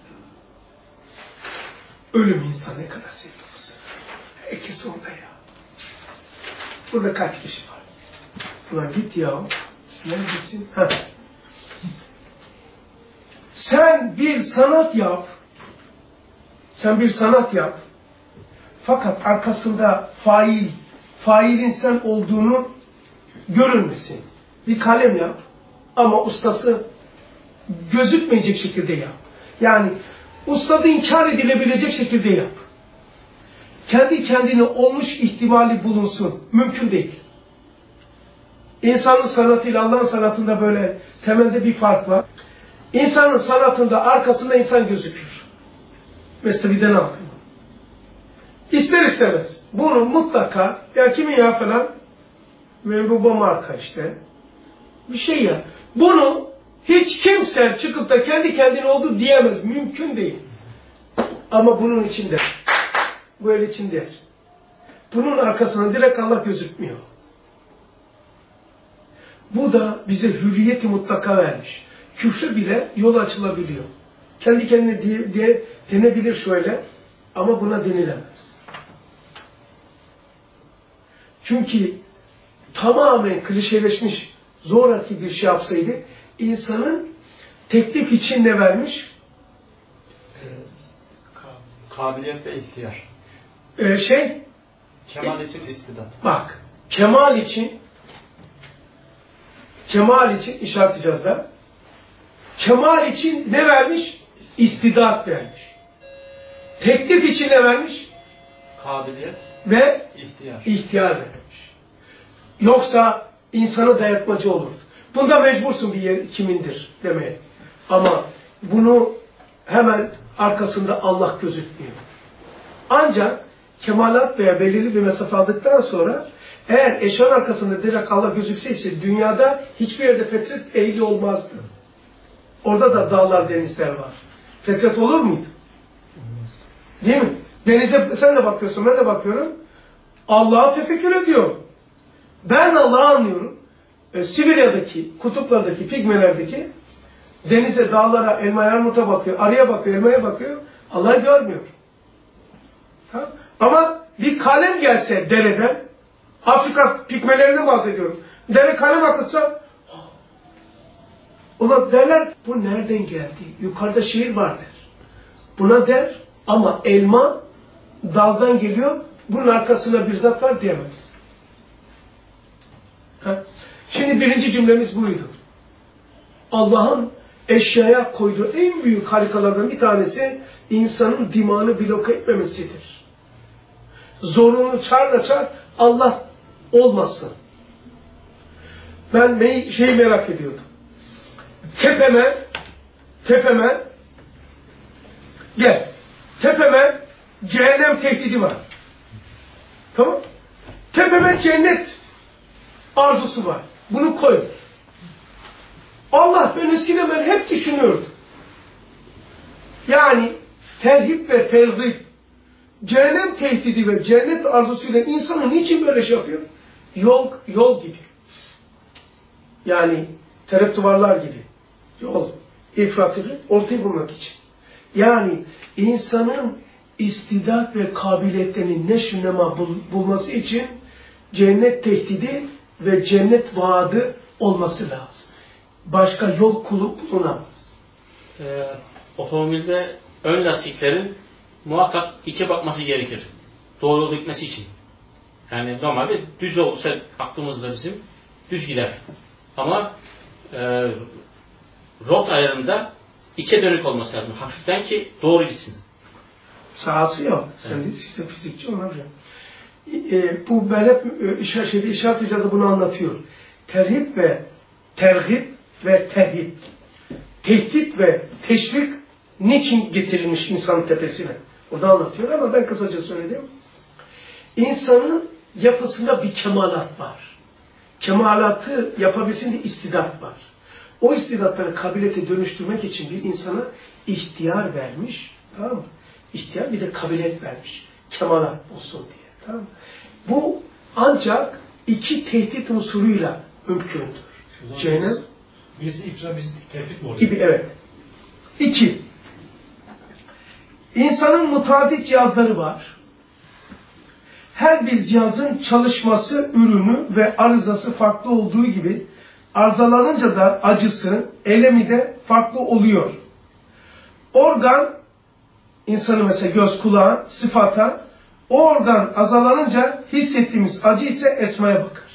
Speaker 1: Ölüm insan ne kadar seviyoruz. Herkes onda ya. Burada kaç kişi var? Buna git ya. Neredesin? Ha. Sen bir sanat yap. Sen bir sanat yap. Fakat arkasında failin sen olduğunu görünmesin. Bir kalem yap. Ama ustası gözükmeyecek şekilde yap. Yani ustadı inkar edilebilecek şekilde yap. Kendi kendine olmuş ihtimali bulunsun. Mümkün değil. İnsanın sanatıyla Allah'ın sanatında böyle temelde bir fark var. İnsanın sanatında arkasında insan gözükür. Mesnevi'den aldım. İster istemez. Bunu mutlaka ya kimin ya falan bu marka işte. Bir şey ya. Bunu hiç kimse çıkıp da kendi kendine oldu diyemez. Mümkün değil. Ama bunun içinde. Bu el içinde. Bunun arkasına direkt Allah gözükmüyor. Bu da bize hürriyeti mutlaka vermiş. Küfre bile yol açılabiliyor. Kendi kendine diye denebilir şöyle ama buna denilemez. Çünkü tamamen klişeleşmiş, zoraki bir şey yapsaydı insanın teklif için ne vermiş?
Speaker 5: Kabiliyet ve ihtiyar. Kemal için istidat.
Speaker 1: Bak, kemal için işaretleyeceğiz da. Kemal için ne vermiş? İstidat vermiş. Teklif için ne vermiş?
Speaker 5: Kabiliyet
Speaker 1: ve
Speaker 5: ihtiyar
Speaker 1: vermiş. Yoksa insanı dayatmacı olur. Bunda mecbursun bir yer kimindir demeye. Ama bunu hemen arkasında Allah gözükmüyor. Ancak kemalat veya belirli bir mesafe aldıktan sonra eğer eşyanın arkasında direkt Allah gözükseyse dünyada hiçbir yerde fetret ehli olmazdı. Orada da dağlar, denizler var. Fetret olur muydu? Değil mi? Denize sen de bakıyorsun, ben de bakıyorum. Allah'a tefekkür ediyor. Ben Allah'ı anlıyorum. Sibirya'daki, kutuplardaki, pigmelerdeki denize, dağlara, elmaya, armuta bakıyor, arıya bakıyor, elmaya bakıyor. Allah'ı görmüyor. Ha? Ama bir kalem gelse dereden, Afrika pigmelerinden bahsediyorum. Dere kalem akıtsa, ulan derler, bu nereden geldi? Yukarıda şehir var der. Buna der ama elma daldan geliyor, bunun arkasında bir zat var diyemez. Ha? Şimdi birinci cümlemiz buydu. Allah'ın eşyaya koyduğu en büyük harikalardan bir tanesi insanın dimağını bloke etmemesidir. Zorunu çar Allah olmasın. Ben merak ediyordum. Tepeme gel. Tepeme cehennem tehdidi var. Tamam? Tepeme cennet arzusu var. Bunu koy. Ben eskiden hep düşünüyordum. Yani terhip ve terhip, cehennem tehdidi ve cennet arzusuyla insanın niçin böyle şey yapıyor? Yol gibi. Yani terep duvarlar gibi. Yol. İfratını ortaya bulmak için. Yani insanın istidat ve kabiliyetlerinin neşvünema bulması için cennet tehdidi ve cennet vaadi olması lazım. Başka yol bulunamaz.
Speaker 4: Otomobilde ön lastiklerin muhakkak içe bakması gerekir. doğru yolda gitmesi için. Yani normalde düz olsa aklımızda bizim düz gider. Ama rot ayarında içe dönük olması lazım. Hafiften ki doğru gitsin.
Speaker 1: Sahası yok. Sen evet. Size fizikçi olmayacak. Bu ben hep işaret icazı bunu anlatıyor. Terhip ve terhip ve tehhip. Tehdit ve teşvik niçin getirilmiş insanın tepesine? Orada anlatıyor ama ben kısaca söyleyeyim. İnsanın yapısında bir kemalat var. Kemalatı yapabilsin de istidat var. O istidatları kabiliyete dönüştürmek için bir insana ihtiyar vermiş. Tamam mı? İhtiyar bir de kabiliyet vermiş. Kemalat olsun diye. Tamam mı? Bu ancak iki tehdit unsuruyla mümkündür. Cehennem
Speaker 2: birisi ifra, birisi tevfik mi oluyor?
Speaker 1: gibi, evet. 2. İnsanın mutadit cihazları var. Her bir cihazın çalışması, ürünü ve arızası farklı olduğu gibi arızalanınca da acısı, elemi de farklı oluyor. Organ, insanın mesela göz, kulağı, sıfata, o organ azalanınca hissettiğimiz acı ise esmaya bakar.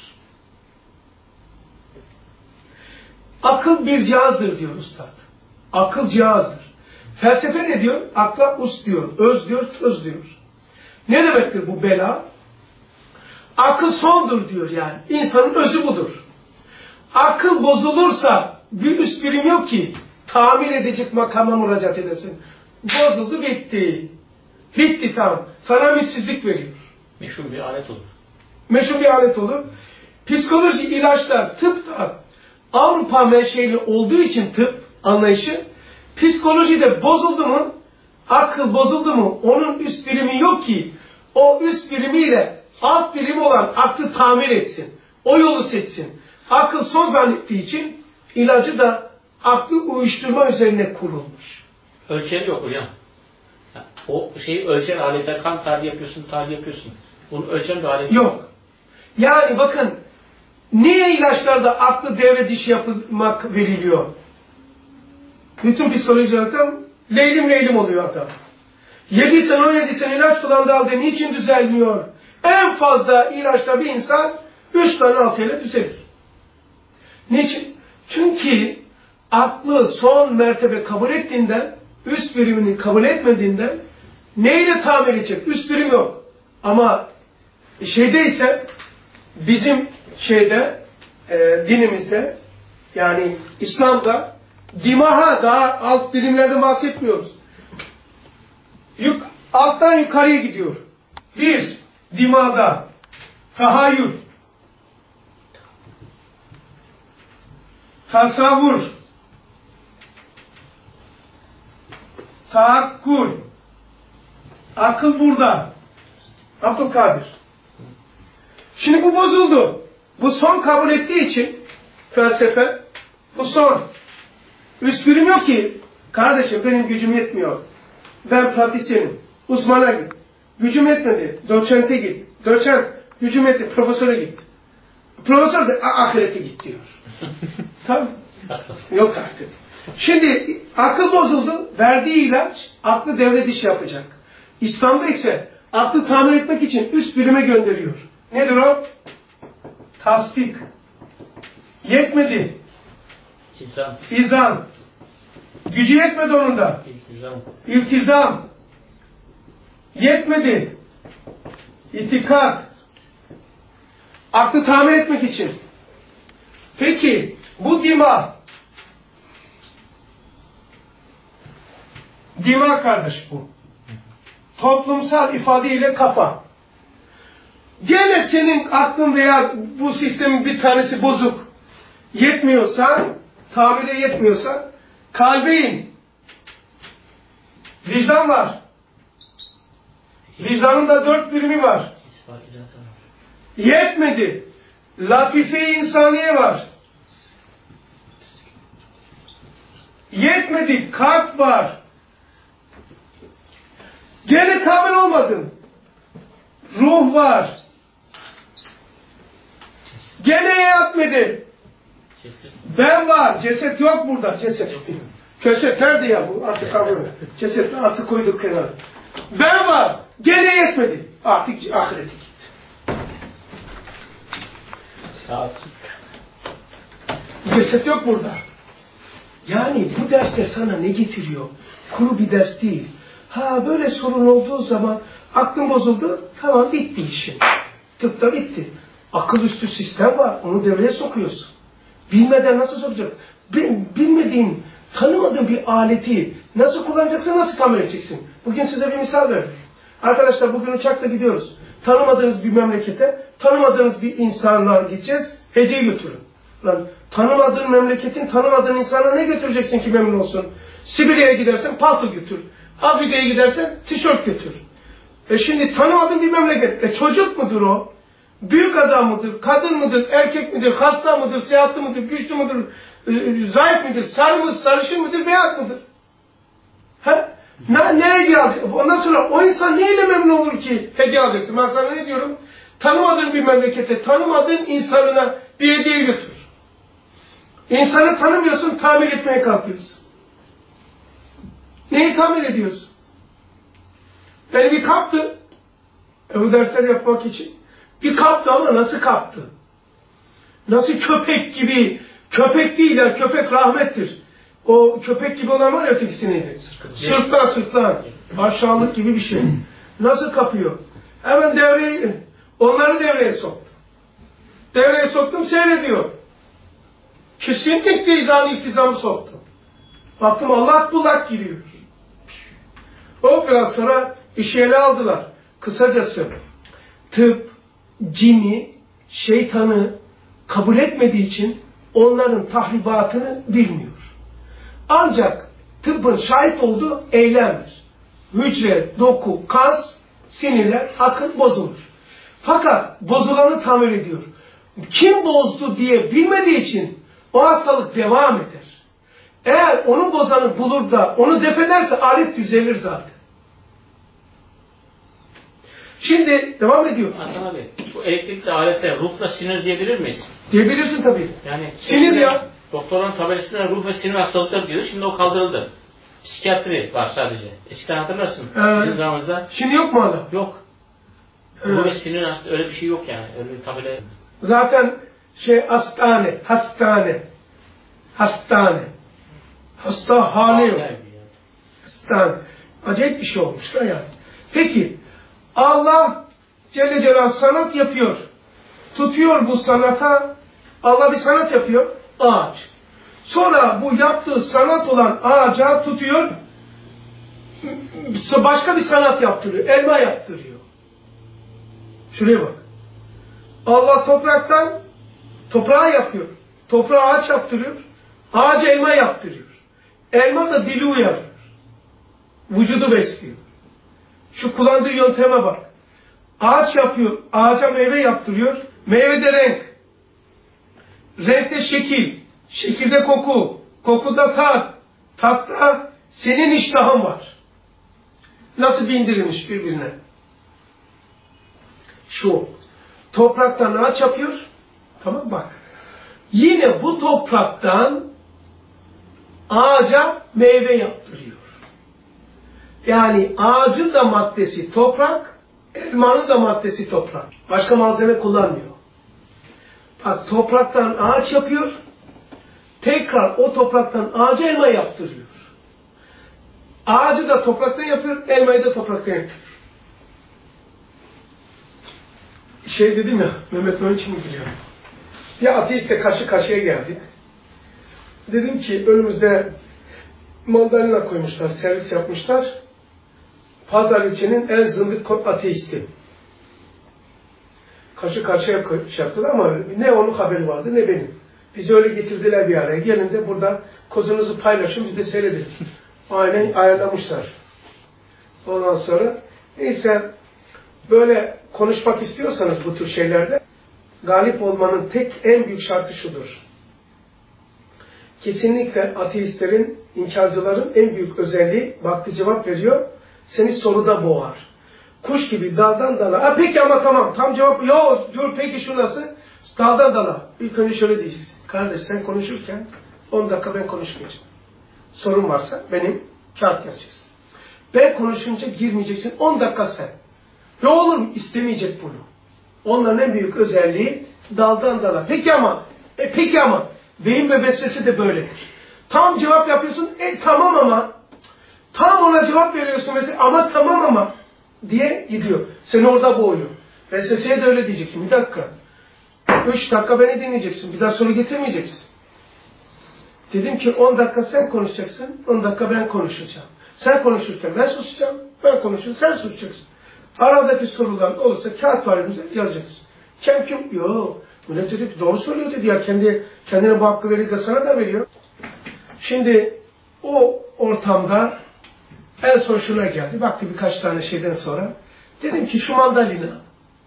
Speaker 1: Akıl bir cihazdır diyor Üstad. Akıl cihazdır. Felsefe ne diyor? Akla us diyor, öz diyor, töz diyor. Ne demektir bu bela? Akıl sondur diyor yani. İnsanın özü budur. Akıl bozulursa bir üst birim yok ki tamir edecek makama müracaat edersin. Bozuldu, bitti. Bitti, tamam. Sana ümitsizlik veriyor.
Speaker 4: Meşhur bir alet olur.
Speaker 1: Meşhur bir alet olur. Psikoloji, ilaçlar, tıp da Avrupa menşeli olduğu için tıp anlayışı, psikolojide bozuldu mu, akıl bozuldu mu, onun üst birimi yok ki, o üst birimiyle alt birimi olan aklı tamir etsin. O yolu seçsin. Akıl son zannettiği için ilacı da aklı uyuşturma üzerine kurulmuş.
Speaker 4: Ölçeri yok hocam. O şeyi ölçer aletler, kan tahlili yapıyorsun, tahlil yapıyorsun. Bunu ölçen bir alet
Speaker 1: yok. Yani bakın, niye ilaçlarda aklı devre dışı yapılmak veriliyor? Bütün psikolojilerden leylim oluyor adam. 7 sene 17 sene ilaç kullandığı halde niçin düzelmiyor? En fazla ilaçta bir insan 3 tane 6 ile düzelir. Niçin? Çünkü aklı son mertebe kabul ettiğinden, üst birimini kabul etmediğinden neyle tamir edecek? Üst birim yok. Ama şeyde ise bizim dinimizde yani İslam'da dimaha daha alt birimlerden bahsetmiyoruz. Alttan yukarıya gidiyor. Bir, dimada tahayyül, tasavvur, tahakkul, akıl burada. Abdülkadir. Şimdi bu bozuldu. Bu son kabul ettiği için felsefe, bu son. Üst birim yok ki, kardeşim benim gücüm yetmiyor. Ben pratisyenim. Uzmana git. Gücüm yetmedi. Doçente git. Doçent gücüm yetmedi. Profesöre git. Profesör de ahirete git diyor. Tamam. Yok artık. Şimdi akıl bozuldu. Verdiği ilaç aklı devre dışı yapacak. İslam'da ise aklı tamir etmek için üst birime gönderiyor. Nedir o? Tasdik. Yetmedi. İzan. Gücü yetmedi onun da. İltizam. Yetmedi. İtikat. Aklı tamir etmek için. Peki bu dima kardeş bu. Toplumsal ifadeyle kafa. Gene senin aklın veya bu sistemin bir tanesi bozuk. Yetmiyorsa, tamire yetmiyorsa kalbe in. Vicdan var. Vicdanın da 4 birimi var. Yetmedi. Latife-i insaniye var. Yetmedi. Kalp var. Gene kamil olmadın. Ruh var. Gene yetmedi. Ben var. Ceset yok burada. Ceset nerede ya bu? Artık kavramı. Ceset artık koyduk kenara. Ben var. Gene yetmedi. Artık ahirete gitti.
Speaker 4: Saat.
Speaker 1: Ceset yok burada. Yani bu derste sana ne getiriyor? Kuru bir ders değil. Ha böyle sorun olduğu zaman aklın bozuldu. Tamam bitti işin. Tıpta bitti. Akıl üstü sistem var. Onu devreye sokuyorsun. Bilmeden nasıl sokacaksın? Bilmediğin, tanımadığın bir aleti nasıl kullanacaksın, nasıl tamir edeceksin? Bugün size bir misal verdim. Arkadaşlar bugün uçakla gidiyoruz. Tanımadığınız bir memlekete, tanımadığınız bir insanla gideceğiz. Hediye götürün. Lan, tanımadığın memleketin, tanımadığın insana ne götüreceksin ki memnun olsun? Sibirya'ya gidersen palto götür. Afrika'ya gidersen tişört götür. Şimdi tanımadığın bir memleket. Çocuk mudur o? Büyük adam mıdır? Kadın mıdır? Erkek midir? Hasta mıdır? Seyahatli midir? Güçlü müdür? Zayıf midir? Sarı mı? Sarışın mıdır? Beyaz mıdır? Ne hediye alacaksın? Ondan sonra o insan neyle memnun olur ki hediye alacaksın? Ben sana ne diyorum? Tanımadığın bir memlekete, tanımadığın insanına bir hediye götür. İnsanı tanımıyorsun, tamir etmeye kalkıyorsun. Neyi tamir ediyorsun? Beni bir kaptı. Bu dersleri yapmak için. Bir kaptı ama nasıl kaptı? Nasıl köpek gibi? Köpek değil ya, köpek rahmettir. O köpek gibi olan var ya ötekisi neydi? Sırtlan. Aşağılık gibi bir şey. Nasıl kapıyor? Hemen onları devreye soktu. Devreye soktum, seyrediyor. Kesinlikle izanı iltizamı soktu. Baktım Allah bullak giriyor. O biraz sonra işi ele aldılar. Kısacası tıp, cini, şeytanı kabul etmediği için onların tahribatını bilmiyor. Ancak tıbbın şahit olduğu eylemdir. Hücre, doku, kas, sinirler, akıl bozulur. Fakat bozulanı tamir ediyor. Kim bozdu diye bilmediği için o hastalık devam eder. Eğer onu bozanı bulur da onu def ederse alet düzelir zaten. Şimdi devam ediyor.
Speaker 4: Hasan abi, bu elektrikli alete ruhla sinir diyebilir miyiz?
Speaker 1: Diyebilirsin tabii.
Speaker 4: Yani
Speaker 1: sinir ya.
Speaker 4: Doktorların tabelasında ruh ve sinir hastalıkları diyor. Şimdi o kaldırıldı. Psikiyatri var sadece. Eskiden hatırlarsın. Bizim zamanımızda.
Speaker 1: Şimdi yok mu hala?
Speaker 4: Yok. Ruh ve sinir hastalığı öyle bir şey yok yani. Öyle bir tabela.
Speaker 1: Zaten hastane. Hasta hali yok. Hastane. Acayip bir şey olmuş da yani. Peki Allah Celle Celaluhu sanat yapıyor. Tutuyor bu sanata. Allah bir sanat yapıyor. Ağaç. Sonra bu yaptığı sanat olan ağaca tutuyor. Başka bir sanat yaptırıyor. Elma yaptırıyor. Şuraya bak. Allah topraktan toprağa yapıyor. Toprağa ağaç yaptırıyor. Ağaca elma yaptırıyor. Elma da dili uyarıyor. Vücudu besliyor. Şu kullandığı yönteme bak. Ağaç yapıyor. Ağaca meyve yaptırıyor. Meyvede renk. Renkte şekil. Şekilde koku. Kokuda tat. Tatta senin iştahın var. Nasıl bindirilmiş birbirine? Şu. Topraktan ağaç yapıyor. Tamam bak. Yine bu topraktan ağaca meyve yaptırıyor. Yani ağacın da maddesi toprak, elmanın da maddesi toprak. Başka malzeme kullanmıyor. Bak topraktan ağaç yapıyor. Tekrar o topraktan ağaca elma yaptırıyor. Ağacı da topraktan yapıyor, elmayı da topraktan yapıyor. Dedim ya, Mehmet onun için biliyor. Bir ateistle karşı karşıya geldik. Dedim ki önümüzde mandalina koymuşlar, servis yapmışlar. Pazar ilçenin en zındık ateisti. Karşı karşıya yaptılar ama ne onun haberi vardı ne benim. Bizi öyle getirdiler bir araya. Gelin de burada kozunuzu paylaşın, biz de seyredelim. Aynen ayarlamışlar. Ondan sonra neyse böyle konuşmak istiyorsanız bu tür şeylerde galip olmanın en büyük şartı şudur. Kesinlikle ateistlerin, inkarcıların en büyük özelliği baktı cevap veriyor. Seni soruda boğar. Kuş gibi daldan dala. Peki ama tamam. Tam cevap. Yok dur peki şu nasıl? Daldan dala. İlk önce şöyle diyeceksin. Kardeş sen konuşurken 10 dakika ben konuşmayacağım. Sorun varsa benim kağıt yazacaksın. Ben konuşunca girmeyeceksin. 10 dakika sen. Ne olur mu? İstemeyecek bunu. Onların en büyük özelliği daldan dala. Peki ama beyin ve vesvese de böyledir. Tam cevap yapıyorsun. Tamam ama. Tam ona cevap veriyorsun mesela. Ama tamam ama diye gidiyor. Seni orada boğuyor. Vesveseye de öyle diyeceksin. Bir dakika. 3 dakika beni dinleyeceksin. Bir daha soru getirmeyeceksin. Dedim ki 10 dakika sen konuşacaksın. 10 dakika ben konuşacağım. Sen konuşurken ben susacağım. Ben konuşurken sen susacaksın. Aradaki sorular olursa kağıt var elimize yazacaksın. Kim? Yok. Millet dedi doğru söylüyor dedi ya. Kendine bu hakkı verir de sana da veriyor. Şimdi o ortamda en son şuna geldi. Baktı birkaç tane şeyden sonra. Dedim ki şu mandalina.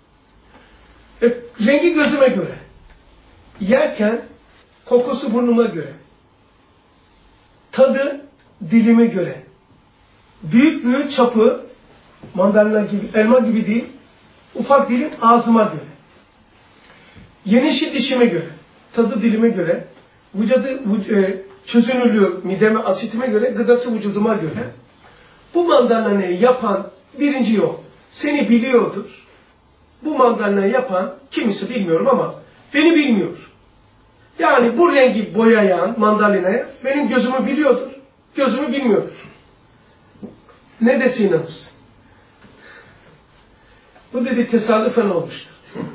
Speaker 1: Rengi gözüme göre. Yerken kokusu burnuma göre. Tadı dilime göre. Büyük çapı mandalina gibi, elma gibi değil. Ufak dilim ağzıma göre. Yenişi dişime göre. Tadı dilime göre. Çözünürlüğü mideme, asitime göre. Gıdası vücuduma göre. Bu mandalinayı yapan birinci yol. Seni biliyordur. Bu mandalinayı yapan kimisi bilmiyorum ama beni bilmiyor. Yani bu rengi boyayan mandalinaya benim gözümü biliyordur. Gözümü bilmiyordur. Ne dese inanırsın. Bu dedi tesadüfen olmuştur.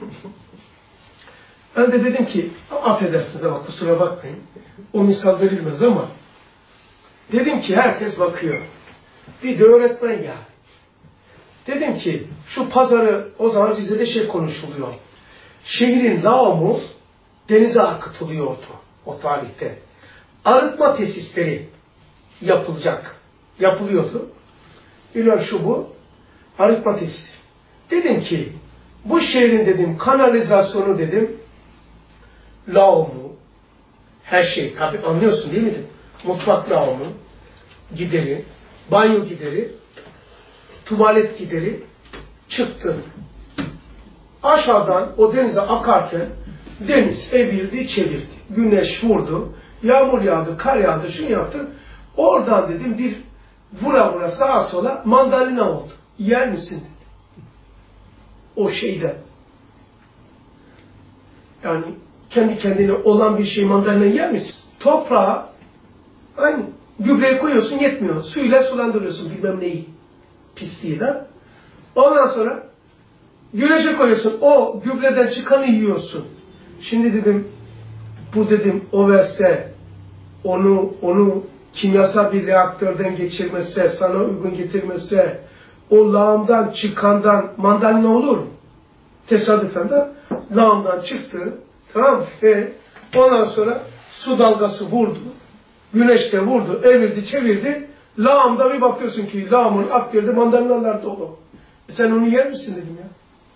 Speaker 1: Ben de dedim ki affedersiniz ama kusura bakmayın. O misal verilmez ama dedim ki herkes bakıyor. Bir de öğretmen ya. Dedim ki şu pazarı o zaman Rize'de konuşuluyor. Şehrin lağımı denize akıtılıyordu o tarihte. Arıtma tesisleri yapılıyordu. Bilmiyorum şu bu. Arıtma tesisi. Dedim ki bu şehrin dedim kanalizasyonu dedim lağımı her şey tabi anlıyorsun değil mi dedim. Mutfak lağımı gideri, banyo gideri, tuvalet gideri çıktı. Aşağıdan o denize akarken deniz evirdi, çevirdi. Güneş vurdu, yağmur yağdı, kar yağdı, şunu yaptı. Oradan dedim bir vura sağa sola mandalina oldu. Yer misin dedi. O şeyden. Yani kendi kendine olan bir şey mandalina yer misin? Toprağa aynı gübreyi koyuyorsun yetmiyor. Suyla sulandırıyorsun bilmem neyi. Pisliği de. Ondan sonra güneşe koyuyorsun. O gübreden çıkanı yiyorsun. Şimdi dedim bu dedim o verse onu kimyasal bir reaktörden geçirmezse, sana uygun getirmezse o lağımdan çıkandan mandalina olur mu? Tesadüfen de lağımdan çıktı. Tamam ve ondan sonra su dalgası vurdu. Güneş de vurdu, evirdi, çevirdi. Lağımda bir bakıyorsun ki lağımın akderde mandalinalar dolu. Sen onu yer misin dedim ya.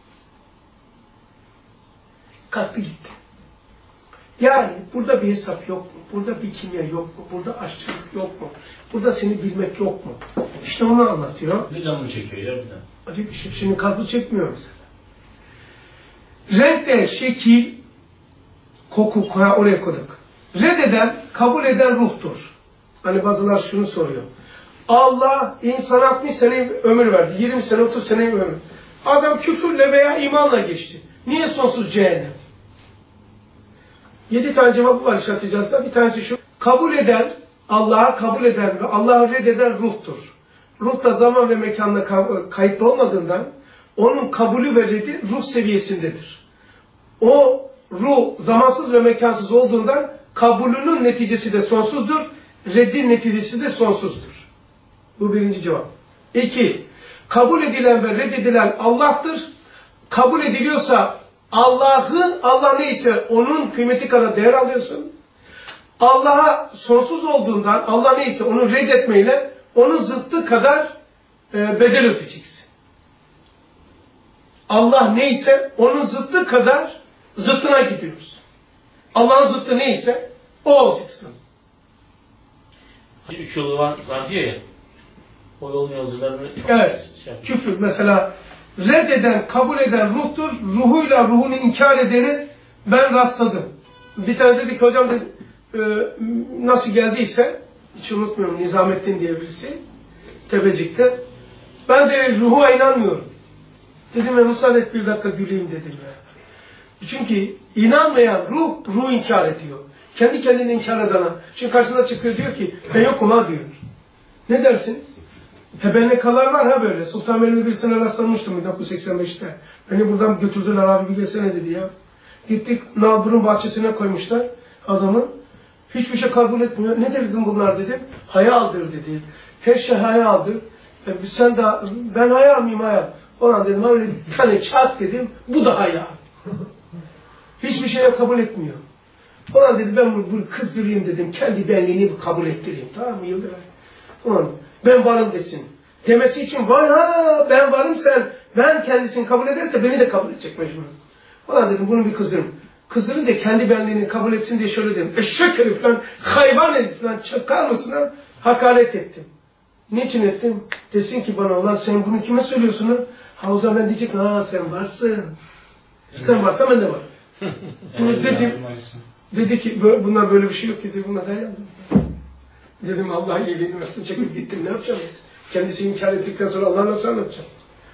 Speaker 1: Kalktı gitti. Yani burada bir hesap yok mu? Burada bir kimya yok mu? Burada aşçılık yok mu? Burada seni bilmek yok mu? İşte onu anlatıyor.
Speaker 4: Bir camını çekiyor ya bir de.
Speaker 1: Hadi şimdi karpuz çekmiyorum sana. Renk, şekil, koku oraya koyduk. Reddeden, kabul eden ruhtur. Hani bazılar şunu soruyor. Allah insana 60 sene ömür verdi. 20 sene, 30 sene ömür. Adam küfürle veya imanla geçti. Niye sonsuz cehennem? 7 tane cevabı var işaretleyeceğiz da. Bir tanesi şu. Kabul eden, Allah'a kabul eden ve Allah'ı reddeden ruhtur. Ruh da zaman ve mekanda kayıtlı olmadığından onun kabulü ve reddi ruh seviyesindedir. O ruh zamansız ve mekansız olduğundan kabulünün neticesi de sonsuzdur, reddin neticesi de sonsuzdur. Bu birinci cevap. 2. Kabul edilen ve reddedilen Allah'tır. Kabul ediliyorsa Allah neyse onun kıymeti kadar değer alıyorsun. Allah'a sonsuz olduğundan Allah neyse onu reddetmeyle onun zıttı kadar bedel ödeyeceksin. Allah neyse onun zıttı kadar zıttına gidiyoruz. Allah'ın zıttı neyse o olacaksın.
Speaker 4: 3 yolu var diyor ya. O yolun yolcularını...
Speaker 1: Evet. Küfür mesela reddeden, kabul eden ruhtur. Ruhuyla ruhunu inkar edeni ben rastladım. Bir tane dedi ki hocam dedi, nasıl geldiyse hiç unutmuyorum Nizamettin diye birisi. tepecikte. Ben de ruha inanmıyorum. Dedim ya müsaade et bir dakika güleyim dedim ya. Çünkü inanmayan ruh inkar ediyor. Kendi kendini inkar edene. Şimdi karşısına çıkıyor diyor ki ben yokum ha diyor. Ne dersin? HBNK'lar var ha böyle. Sultanbeyli'de birisine rastlanmıştım 1985'te. Beni buradan götürdüler abi bir gelsene dedi ya. Gittik Nalbur'un bahçesine koymuşlar adamı. Hiçbir şey kabul etmiyor. Ne dedim bunlar dedim. Hayaldir dedi. Her şey hayaldir. Sen de ben hayal mıyım hayal? Ona dedim öyle bir tane çat dedim. Bu da hayal. Hiçbir şeye kabul etmiyor. Ona dedi ben bunu kızdırayım dedim. Kendi benliğini kabul ettireyim. Tamam mı Yıldıray? Ona ben varım desin. Demesi için vay ha ben varım sen. Ben kendisini kabul ederse beni de kabul edecek mecbur. Ona dedim bunu bir kızdırın. Kızdırınca kendi benliğini kabul etsin diye şöyle dedim. Eşek herif lan, hayvan herif lan, çakar mısın lan? Hakaret ettim. Niçin ettim? Desin ki bana ulan sen bunu kime söylüyorsun ha? Ha o zaman ben diyecek ha sen varsın. Sen varsa ben de var. Bunu dedim. Dedi ki bunlar böyle bir şey yok dedi. Bunlar da yandım. Dedim Allah iyiliğini versin çekip gittim ne yapacağım? Kendisi inkar ettikten sonra Allah'a nasıl anlatacağım?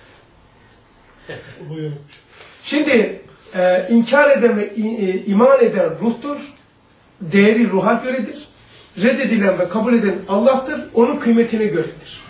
Speaker 1: Şimdi inkar eden ve iman eden ruhtur. Değeri ruha göredir. Reddedilen ve kabul eden Allah'tır. Onun kıymetine göredir.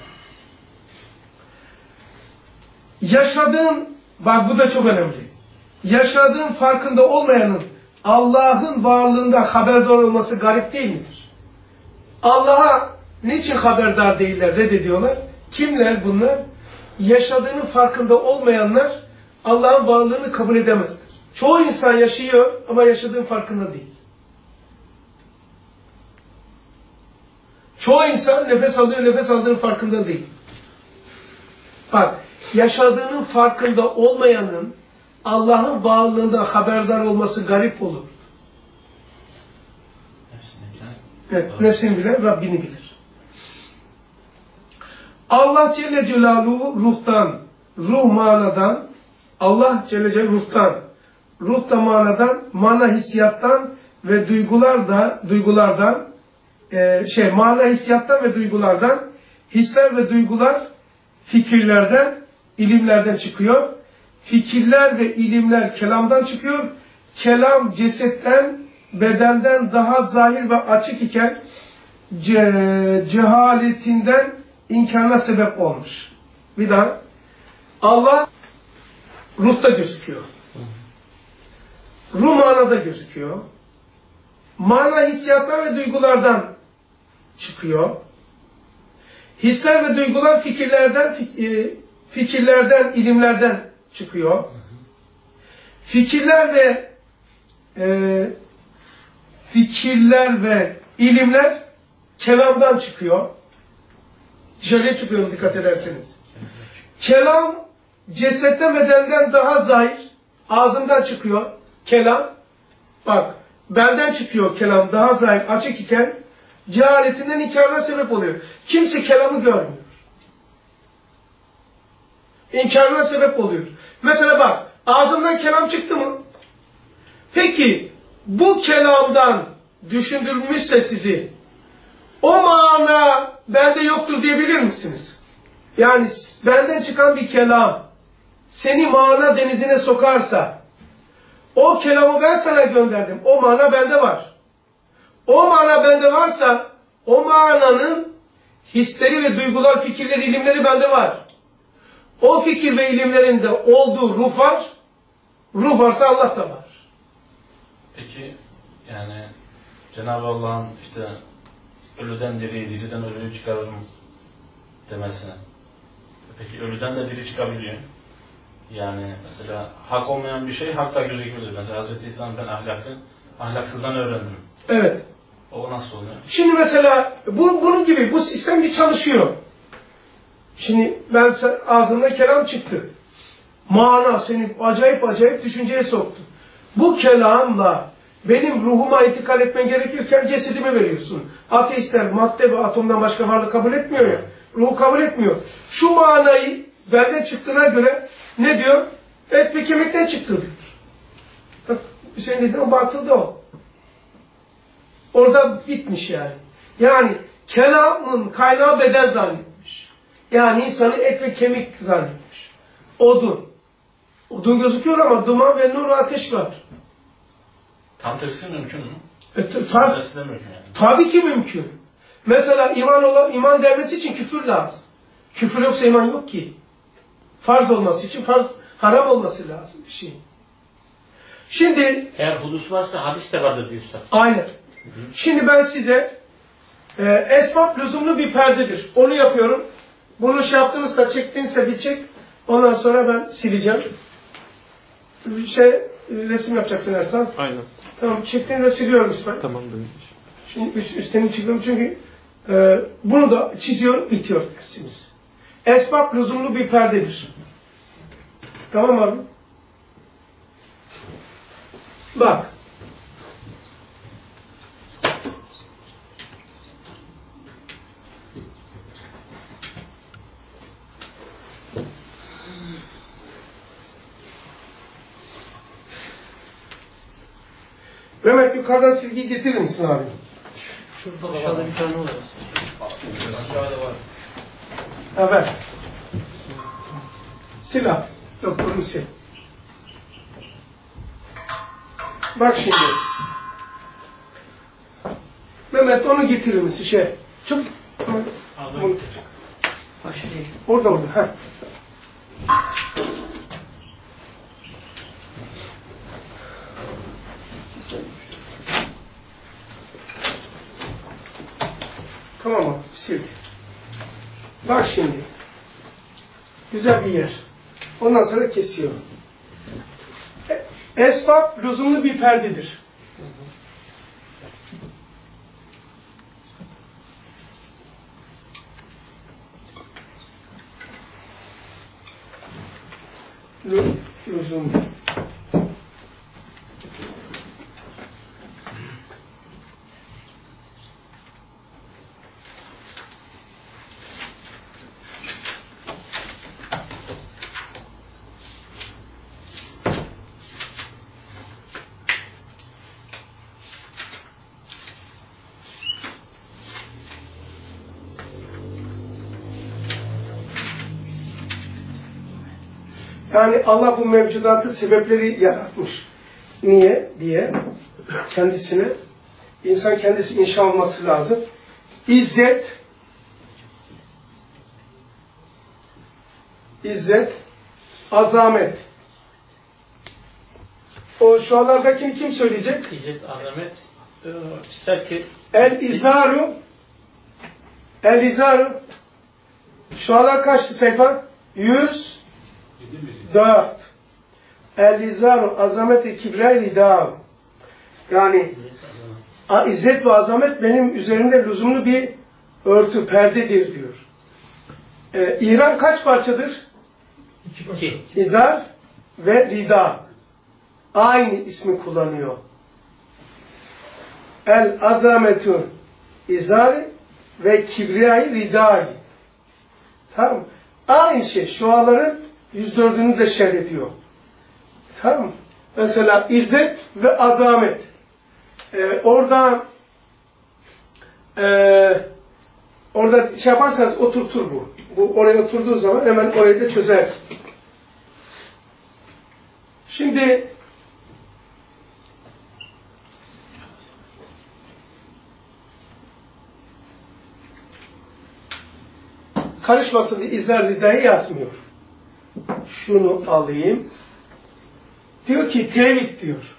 Speaker 1: Yaşadığın, bak bu da çok önemli. Yaşadığın farkında olmayanın Allah'ın varlığında haberdar olması garip değil midir? Allah'a niçin haberdar değiller, reddediyorlar? Kimler bunlar? Yaşadığının farkında olmayanlar Allah'ın varlığını kabul edemezler. Çoğu insan yaşıyor ama yaşadığın farkında değil. Çoğu insan nefes alıyor, nefes aldığının farkında değil. Bak, yaşadığının farkında olmayanın Allah'ın varlığında haberdar olması garip olur. Evet, nefsini bilen Rabbini bilir. Allah Celle Celaluhu ruhtan, ruh manadan, Allah Celle Celaluhu ruhtan, ruh da manadan, mana hissiyattan ve duygulardan, mana hissiyattan ve duygulardan, hisler ve duygular fikirlerden, ilimlerden çıkıyor. Fikirler ve ilimler kelamdan çıkıyor. Kelam cesetten, bedenden daha zahir ve açık iken cehaletinden inkarına sebep olmuş. Bir daha. Allah ruhta gözüküyor. Ruh manada gözüküyor. Mana hissiyatlar ve duygulardan çıkıyor. Hisler ve duygular fikirlerden, ilimlerden çıkıyor. Fikirler ve ilimler kelamdan çıkıyor. Dışarıya çıkıyor dikkat ederseniz. Kelam cesetten bedenden daha zahir. Ağzından çıkıyor kelam. Bak benden çıkıyor kelam daha zahir açık iken cehaletinden inkarına sebep oluyor. Kimse kelamı görmüyor. İnkarına sebep oluyor. Mesela bak ağzımdan kelam çıktı mı? Peki bu kelamdan düşündürmüşse sizi o mana bende yoktur diyebilir misiniz? Yani benden çıkan bir kelam seni mana denizine sokarsa o kelamı ben sana gönderdim. O mana bende var. O mana bende varsa o mananın hisleri ve duygular, fikirleri, ilimleri bende var. O fikir ve ilimlerinde olduğu ruh var. Ruh varsa Allah da var.
Speaker 6: Peki yani Cenab-ı Allah'ın işte ölüden diriyi, diriden ölüyü çıkarırım demesine. Peki ölüden de diri çıkabiliyor. Yani mesela hak olmayan bir şey hakta gözükebilir. Mesela Hz. İsa'nın ben ahlaksızdan öğrendim.
Speaker 1: Evet.
Speaker 6: O nasıl oluyor?
Speaker 1: Şimdi mesela bunun gibi bu sistem bir çalışıyor. Şimdi ben ağzımda kelam çıktı. Mana seni acayip düşünceye soktu. Bu kelamla benim ruhuma intikal etmen gerekirken cesedimi veriyorsun. Ateistler madde ve atomdan başka varlık kabul etmiyor ya. Ruhu kabul etmiyor. Şu manayı benden çıktığına göre ne diyor? Et ve kemikten çıktı diyor. Bak Hüseyin dedi o batıldı o. Orada bitmiş yani. Yani kelamın kaynağı beden zannetmiş. Yani insanı et ve kemik zannetmiş. Odun. Odun gözüküyor ama duman ve nur ateş var.
Speaker 6: Tam tersi mümkün mü?
Speaker 1: Tersi
Speaker 6: de mümkün yani.
Speaker 1: Tabii ki mümkün. Mesela iman devmesi için küfür lazım. Küfür yoksa iman yok ki. Farz olması için haram olması lazım bir şey. Şimdi
Speaker 4: eğer hudus varsa hadis de vardır diyor Üstad.
Speaker 1: aynen. Şimdi ben size esbab lüzumlu bir perdedir. Onu yapıyorum. Bunu yaptığınızda, çektiğinizde bir çek. Ondan sonra ben sileceğim. Resim yapacaksın Ersan.
Speaker 5: Aynen.
Speaker 1: Tamam, çektiğinde siliyorum İsmail.
Speaker 5: Tamam.
Speaker 1: Şimdi üstlerini çiziyorum çünkü bunu da çiziyorum, bitiyor dersimiz. Esbab lüzumlu bir perdedir. Tamam abi? Bak. Mehmet yukarıdan silgiyi getirir misin abi?
Speaker 2: Şurada aşağıda bir tane var. Aşağıda var.
Speaker 1: Evet. Silah. Doktorun sil. Bak şimdi. Mehmet onu getirir misin Çok. Orada. Heh. Tamam mı? Sil. Bak şimdi. Güzel bir yer. Ondan sonra kesiyor. Esbab lüzumlu bir perdedir. Lüzumlu. Yani Allah bu mevcudatı sebepleri yaratmış. Niye diye kendisine insan kendisi inşa olması lazım. İzzet, azamet. O şualardakini kim söyleyecek?
Speaker 4: İzzet, azamet. İster ki
Speaker 1: El-İzaru şualar kaçtı sayfa? 104. El-İzaru azamet-i kibrel idam. Yani izzet ve azamet benim üzerimde lüzumlu bir örtü, perdedir diyor. İran kaç parçadır?
Speaker 4: 2.
Speaker 1: İzar ve rida. Aynı ismi kullanıyor. El-azametu izari ve kibriyayı ridai. Tamam. Aynı şey. Şuaların 104'ünü de şerh ediyor. Tamam. Mesela izzet ve azamet. Orada yaparsanız oturtur bu. Bu oraya oturduğu zaman hemen orayı da çözersin. Şimdi karışmasın diye izar ridayı yazmıyor. Şunu alayım. Diyor ki tevhid diyor.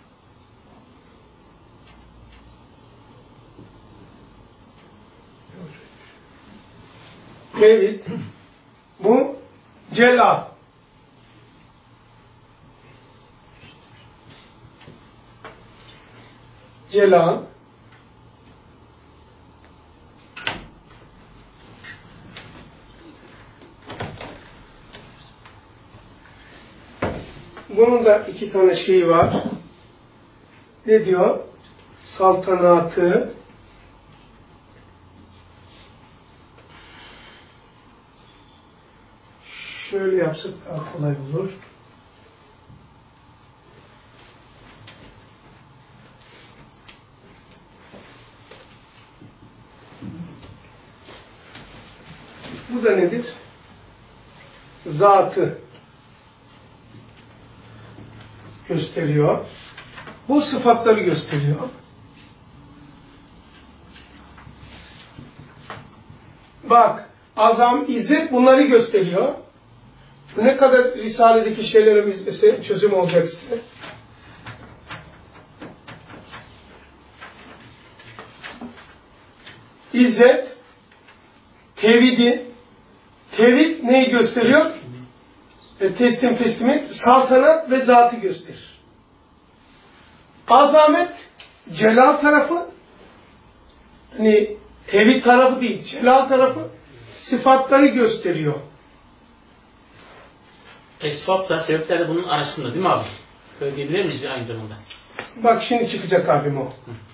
Speaker 1: Tevhid bu celal. Celal bunun da iki tane şeyi var. Ne diyor? Saltanatı, şöyle yapsak daha kolay olur. Bu da nedir? zatı gösteriyor. Bu sıfatları gösteriyor. Bak, azam, izzet bunları gösteriyor. Ne kadar Risale'deki şeylerimiz ise çözüm olacak size. İzzet, tevhidi, tevhid neyi gösteriyor? Teslimiyet, saltanat ve zatı gösterir. Azamet, celal tarafı, hani tevhid tarafı değil, celal tarafı sıfatları gösteriyor.
Speaker 4: Esbabla sebepler de bunun arasında değil mi abi? Böyle diyebilir miyiz aynı zamanda?
Speaker 1: Bak şimdi çıkacak abim o.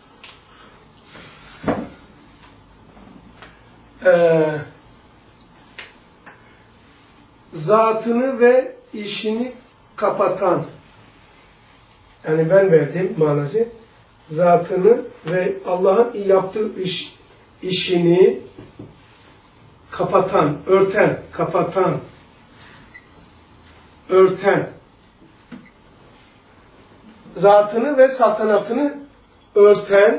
Speaker 1: Zatını ve işini kapatan, yani ben verdim manası, zatını ve Allah'ın yaptığı işini kapatan, örten, kapatan, örten, zatını ve saltanatını örten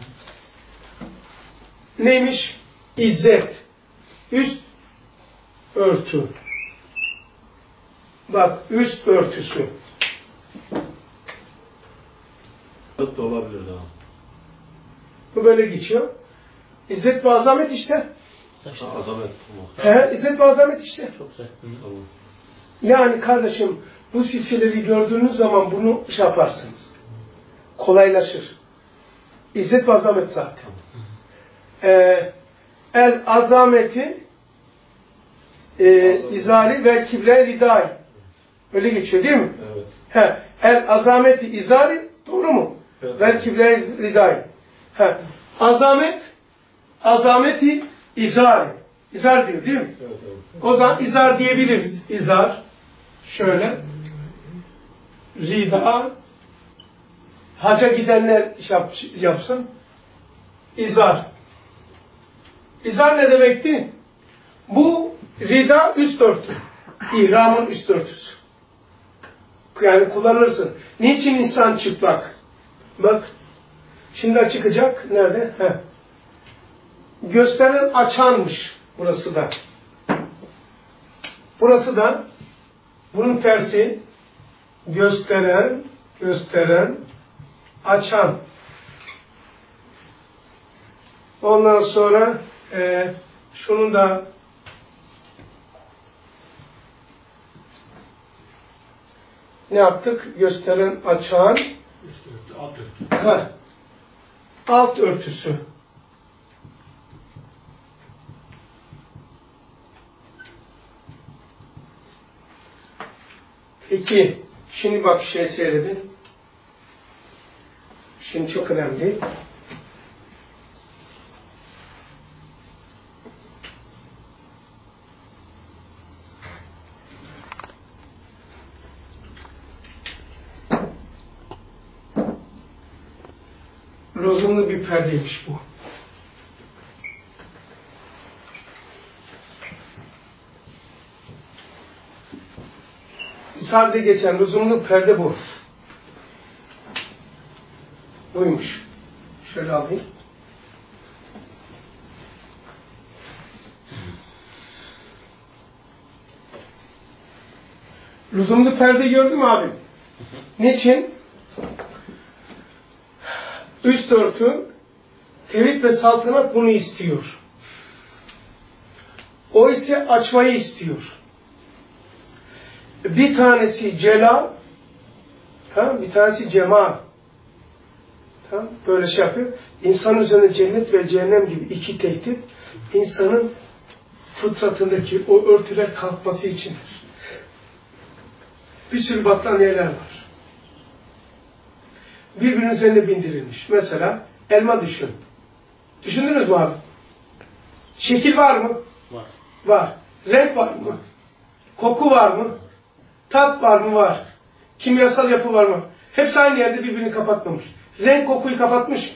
Speaker 1: neymiş? İzzet, üst örtü. Bak, üst örtüsü.
Speaker 6: Evet, olabilir daha.
Speaker 1: Bu böyle geçiyor. İzzet ve azamet işte.
Speaker 6: Azamet.
Speaker 1: İzzet ve azamet işte.
Speaker 4: Çok güzel.
Speaker 6: Tamam.
Speaker 1: Yani kardeşim, bu silsileleri gördüğünüz zaman bunu şey yaparsınız. Kolaylaşır. İzzet ve azamet zaten. El azameti izari ve kible ridai. Öyle geçiyor değil mi?
Speaker 6: Evet.
Speaker 1: El azameti izari, doğru mu?
Speaker 6: Evet.
Speaker 1: Ve kible ridai. Azameti izari. İzar diyor değil mi?
Speaker 6: Evet, evet.
Speaker 1: O zaman izar diyebiliriz. İzar. Şöyle. Rida. Haca gidenler yapsın. İzar. İzar ne demekti? Bu rida üst örtü. İhramın üst örtüsü. Yani kullanırsın. Niçin insan çıplak? Bak. Şimdi çıkacak. Nerede? Gösteren açanmış. Burası da. Burası da bunun tersi gösteren, açan. Ondan sonra şunun da ne yaptık? Gösteren, açan. Alt örtüsü. Peki, şimdi bak seyredin. Şimdi çok önemli. Lüzumlu bir perdeymiş bu. Risale'de geçen lüzumlu perde bu. Buymuş. Şöyle alayım. Lüzumlu perde gördün mü abi? Niçin? Üst örtü, tevhid ve saltanat bunu istiyor. O ise açmayı istiyor. Bir tanesi celal, bir tanesi cemal. Böyle şey yapıyor. İnsanın üzerine cennet ve cehennem gibi iki tehdit, insanın fıtratındaki o örtüler kalkması içindir. Bir sürü battaniyeler var. Birbirinin üzerine bindirilmiş. Mesela elma düşün. Düşündünüz mü abi? Şekil var mı?
Speaker 4: Var.
Speaker 1: Var. Renk var mı? Koku var mı? Tat var mı? Var. Kimyasal yapı var mı? Hepsi aynı yerde birbirini kapatmamış. Renk kokuyu kapatmış.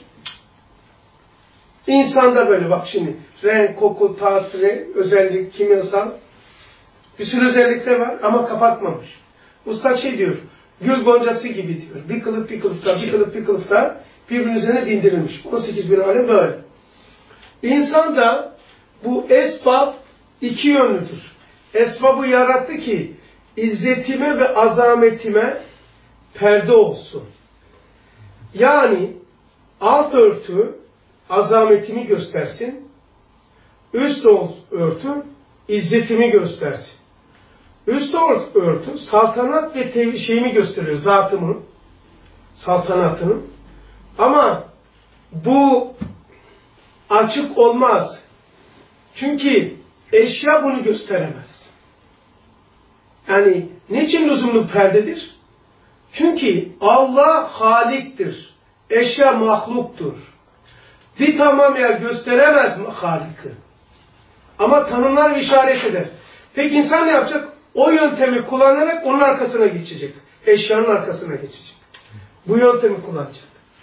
Speaker 1: İnsanda böyle bak şimdi. Renk, koku, tat, özellik, kimyasal Bir sürü özellikler var ama kapatmamış. Usta şey diyor, gül goncası gibi diyor. Bir kılıf bir kılıfta, bir kılıf bir kılıfta birbirinin üzerine dindirilmiş. 18.000 alem böyle. İnsan da bu esbab iki yönlüdür. Esbabı yarattı ki izzetime ve azametime perde olsun. Yani alt örtü azametimi göstersin, üst örtü izzetimi göstersin. Üst örtü saltanat ve şeyimi gösteriyor, zatımı, saltanatını. Ama bu açık olmaz. Çünkü eşya bunu gösteremez. Yani niçin lüzumlu perdedir? Çünkü Allah Halik'tir. Eşya mahluktur. Bir tamamen gösteremez Halik'i. Ama tanımlar ve işaret eder. Peki insan ne yapacak? O yöntemi kullanarak onun arkasına geçecek. Eşyanın arkasına geçecek. Bu yöntemi kullanacak.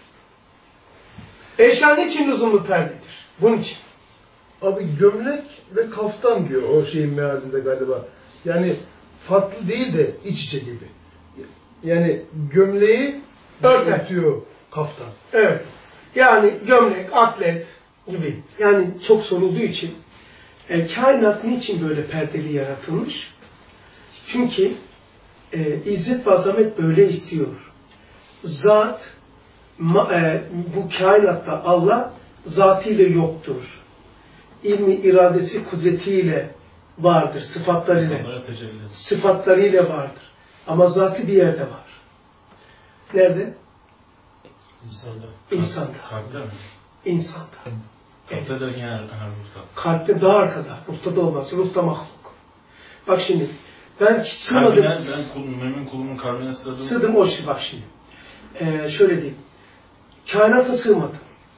Speaker 1: Eşya niçin lüzumlu perdedir? Bunun için.
Speaker 7: Abi gömlek ve kaftan diyor o şeyin mealinde galiba. Yani farklı değil de iç içe gibi. Yani gömleği örtüyor kaftan.
Speaker 1: Evet. Yani gömlek, atlet gibi. Yani çok sorulduğu için kainat niçin böyle perdeli yaratılmış? Çünkü izzet ve azamet böyle istiyor. Zat bu kainatta Allah zatıyla yoktur. İlmi, iradesi, kudretiyle vardır. Sıfatlarıyla vardır. Ama zatı bir yerde var. Nerede? İnsanda.
Speaker 6: Kalpte mi?
Speaker 1: İnsanda.
Speaker 6: Kalpte de yine ruhta.
Speaker 1: Kalpte daha arkada. Ruhta da olmaz. Ruhta mahluk. Bak şimdi. Ben hiç sığmadım.
Speaker 6: Mümin kulumun kalbine sığdım.
Speaker 1: Sığdım o şey bak şimdi. Şöyle diyeyim. Kainata sığmadım.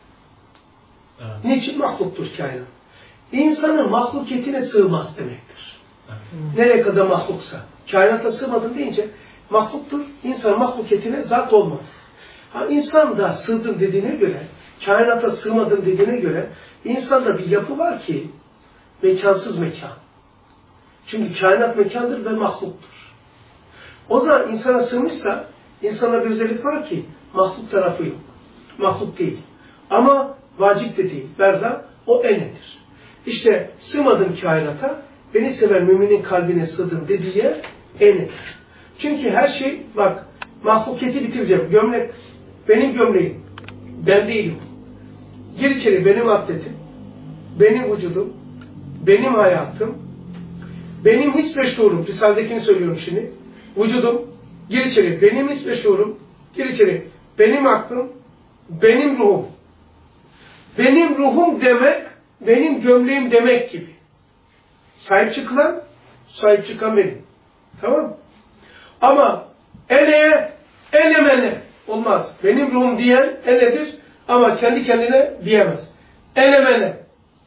Speaker 6: Evet.
Speaker 1: Niçin mahluktur kainat? İnsanın mahlukiyetine sığmaz demektir.
Speaker 6: Evet.
Speaker 1: Nereye kadar mahluksa. Kainata sığmadım deyince mahluktur. İnsan mahlukiyetine zat olmaz. Ha, insan da sığdım dediğine göre, kainata sığmadım dediğine göre insanda bir yapı var ki mekansız mekan. Çünkü kainat mekandır ve mahluktur. O zaman insana sığmışsa insana bir özellik var ki mahluk tarafı yok. Mahluk değil. Ama vacip de değil. Berzak o enedir. İşte sığmadım kainata, beni seven müminin kalbine sığdım dediği yer enedir. Çünkü her şey, bak mahlukiyeti bitireceğim. Gömlek, benim gömleğim. Ben değilim. Gir içeri, benim atletim. Benim vücudum. Benim hayatım. Benim his ve şuurum. Risale'dekini söylüyorum şimdi. Vücudum. Gir içeri. Benim his ve şuurum. Gir içeri. Benim aklım. Benim ruhum. Benim ruhum demek, benim gömleğim demek gibi. Sahip çıkılan, sahip çıkan benim. Tamam mı? Ama enemene olmaz. Benim ruhum diyen enedir ama kendi kendine diyemez. Enemene.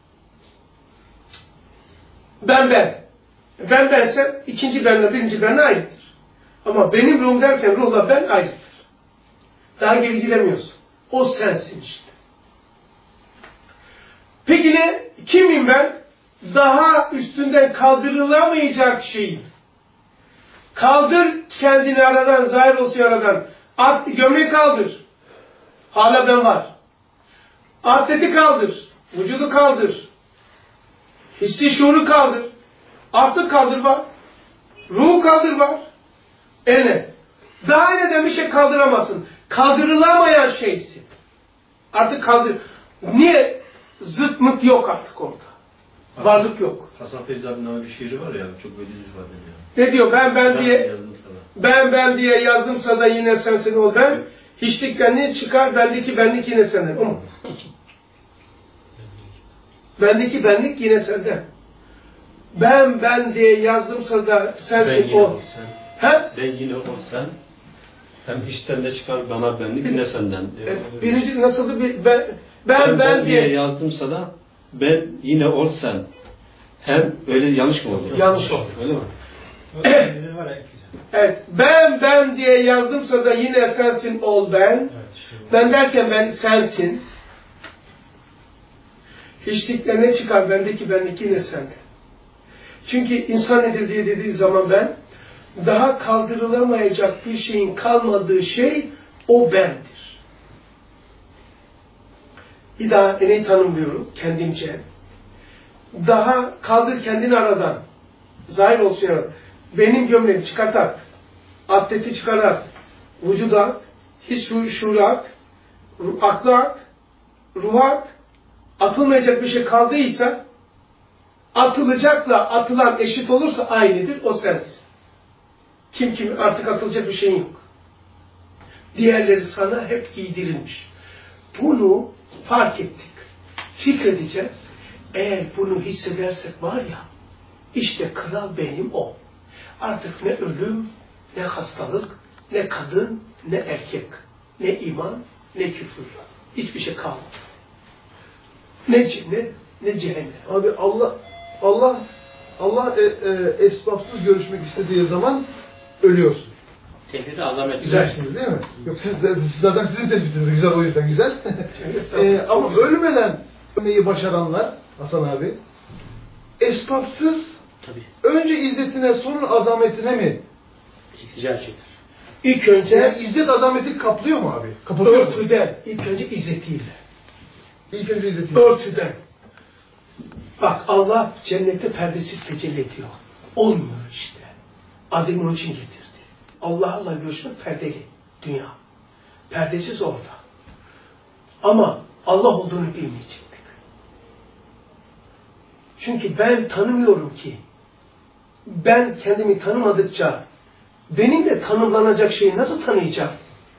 Speaker 1: Ben. Ben bensem ikinci benle birinci benle ayrıdır. Ama benim ruhum derken ruhla ben ayrıdır. Daha geri gidemiyorsun. O sensin işte. Peki ne? Kimim ben? Daha üstünden kaldırılamayacak şeyim. Kaldır kendini aradan, zahir olsun aradan. Gömleği kaldır. Hala ben var. Atleti kaldır. Vücudu kaldır. Hissi şuuru kaldır. Artık kaldır var. Ruhu kaldır var. Daha neden bir şey kaldıramazsın? Kaldırılamayan şeysin. Artık kaldır. Niye? Zıt mıt yok artık orada. Varlık yok.
Speaker 5: Hasan Feyzi abinin bir şiiri var ya, çok böyle ifade ediyor.
Speaker 1: Ne diyor? Ben diye yazdımsa da yine sensin ol ben. Hiçlikten ne çıkar? Bendeki benlik yine senden. O mu? Bendeki benlik yine senden. Ben diye yazdımsa da sensin ol.
Speaker 5: Ben yine ol sen. Hem hiçten de çıkar bana benlik yine senden.
Speaker 1: Birinci nasıldı? Ben
Speaker 5: diye yazdımsa da ben yine ol sen. Hem öyle yanlış mı oldu?
Speaker 1: Yanlış oldu.
Speaker 5: Öyle mi?
Speaker 1: Evet. Ben diye yazdımsa da yine sensin ol ben. Ben derken ben sensin. Hiçlikten ne çıkar? Bendeki benlik yine sende. Çünkü insan nedir diye dediği zaman ben, daha kaldırılamayacak bir şeyin kalmadığı şey o bendir. Bir daha beni tanımlıyorum kendimce. Daha kaldır kendini aradan. Zahir olsun ya. Benim gömleğimi çıkart at. Atleti çıkart at. Vücuda at. His şuuru at. Aklı at. Ruh at. Atılmayacak bir şey kaldıysa, atılacakla atılan eşit olursa aynıdır. O sensin. Kim artık atılacak bir şeyin yok. Diğerleri sana hep giydirilmiş. Bunu fark ettik. Fikredeceğiz. Eğer bunu hissedersek var ya, işte kral benim o. Artık ne ölüm, ne hastalık, ne kadın, ne erkek, ne iman, ne küfür. Hiçbir şey kalmadı. Ne cennet, ne cehennem.
Speaker 7: Abi Allah esbabsız görüşmek istediği zaman ölüyorsun.
Speaker 4: Tevhid-i azamet.
Speaker 7: Güzelsiniz değil mi? Yok zaten sizin tespitiniz güzel, o yüzden güzel. Ama ölmeden ölmeyi başaranlar Hasan abi, esbabsız önce izzetine sonra azametine mi
Speaker 4: İltica çeker.
Speaker 1: İlk önce
Speaker 7: yani izzet azameti kaplıyor mu abi? Kapatıyor mu?
Speaker 1: örtüden, ilk önce izzetiyle.
Speaker 7: İlk önce izzetiyle.
Speaker 1: Örtüden. Bak Allah cennette perdesiz tecelli ediyor. Olmuyor işte. Adem'i onun için getirdi. Allah'la görüşmek perdeli dünya. Perdesiz orada. Ama Allah olduğunu bilmeyecektik. Çünkü ben tanımıyorum ki. Ben kendimi tanımadıkça benimle tanımlanacak şeyi nasıl tanıyacağım?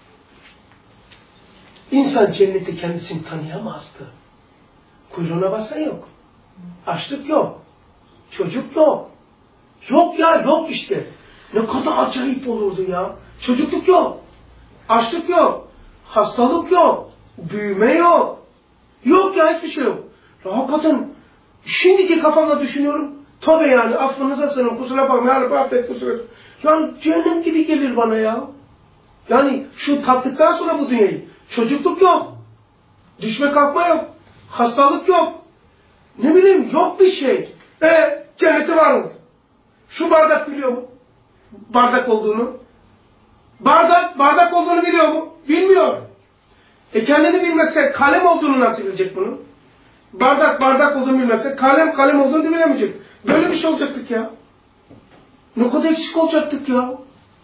Speaker 1: İnsan cennette kendisini tanıyamazdı. Kuyruğuna basan yok. Açlık yok. Çocuk yok. Yok ya, yok işte. Ne kadar acayip olurdu ya. Çocukluk yok. Açlık yok. Hastalık yok. Büyüme yok. Yok ya, hiçbir şey yok. Hakikaten şimdiki kafamla düşünüyorum. Tabii yani affınıza sığınırım. Kusura bakma. Yani affet kusura. Yani cehennem gibi gelir bana ya. Yani şu tattıktan sonra bu dünyayı. Çocukluk yok. Düşme kalkma yok. Hastalık yok. Ne bileyim, yok bir şey. Cenneti var mı? Şu bardak biliyor mu? Bardak olduğunu. Bardak olduğunu biliyor mu? Bilmiyor. Kendini bilmezse kalem olduğunu nasıl bilecek bunu? Bardak olduğunu bilmezse kalem olduğunu bilemeyecek. Böyle bir şey olacaktık ya. Ne kadar eksik olacaktık ya.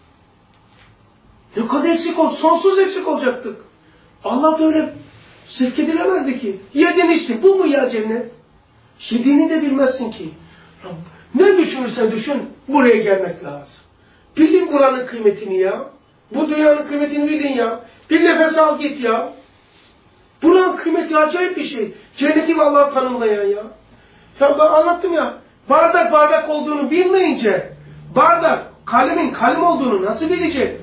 Speaker 1: Ne kadar eksik olacaktık. Sonsuz eksik olacaktık. Allah da öyle sevk edilemezdi ki. Yedin içtin. Bu mu ya cennet? Yediğini de bilmezsin ki. Ne düşünürsen düşün, buraya gelmek lazım. Bilin buranın kıymetini ya. Bu dünyanın kıymetini bilin ya. Bir nefes al git ya. Buranın kıymeti acayip bir şey. Cenneti vallahi tanımlayan ya. Ya ben anlattım ya. Bardak olduğunu bilmeyince, kalemin kalem olduğunu nasıl bilecek?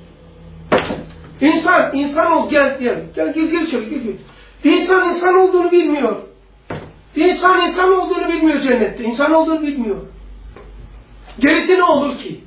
Speaker 1: İnsan ol, gel gir içeri, gir. İnsan olduğunu bilmiyor. İnsan olduğunu bilmiyor cennette. İnsan olduğunu bilmiyor. Gerisi ne olur ki?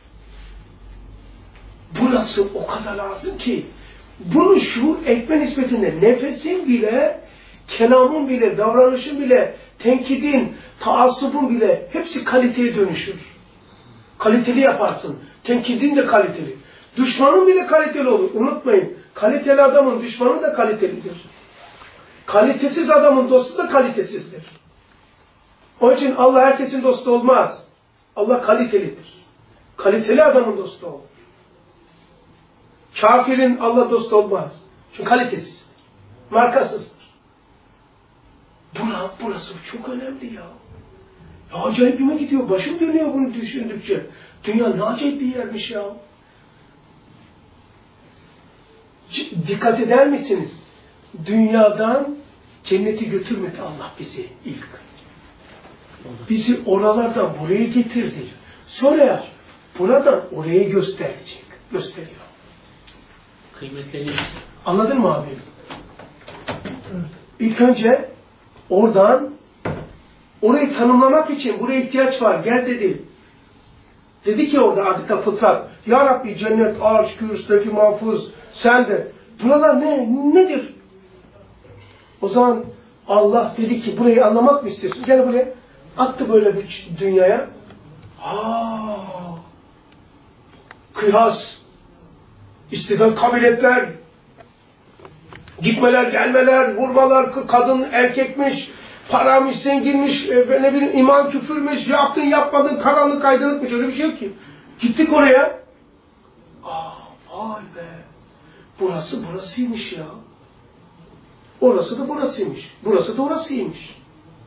Speaker 1: Burası o kadar lazım ki, bunu şu etme nispetinde nefesin bile, kelamın bile, davranışın bile, tenkidin, taassubun bile hepsi kaliteye dönüşür. Kaliteli yaparsın. Tenkidin de kaliteli. Düşmanın bile kaliteli olur. Unutmayın. Kaliteli adamın düşmanı da kalitelidir. Kalitesiz adamın dostu da kalitesizdir. Onun için Allah herkesin dostu olmaz. Allah kalitelidir. Kaliteli adamın dostu olur. Kafirin Allah dostu olmaz. Çünkü kalitesiz. Markasızdır. Burası çok önemli ya. Ya acayipime gidiyor. Başım dönüyor bunu düşündükçe. Dünya ne acayip bir yermiş ya. Dikkat eder misiniz? Dünyadan cenneti götürmedi Allah bizi ilk. Bizi oralardan buraya getirdi. Sonra buradan oraya gösteriyor.
Speaker 4: Kıymetleri.
Speaker 1: Anladın mı abi? İlk önce orayı tanımlamak için buraya ihtiyaç var. Gel dedi. Dedi ki orada adeta fıtrat. Ya Rabbi cennet, arş, kürsüdeki mahfuz, sen de. Buralar nedir? O zaman Allah dedi ki burayı anlamak mı istiyorsun? Gel buraya. Attı böyle bir dünyaya. Kıyas, istidat kabiletler, gitmeler, gelmeler, vurmalar, kadın erkekmiş, paramış, zenginmiş, ne bileyim iman küfürmüş, yaptın yapmadın, karanlık aydınlıkmış, öyle bir şey yok ki. Gittik oraya. Vay be, burası burasıymış ya. Orası da burasıymış, burası da orasıymış.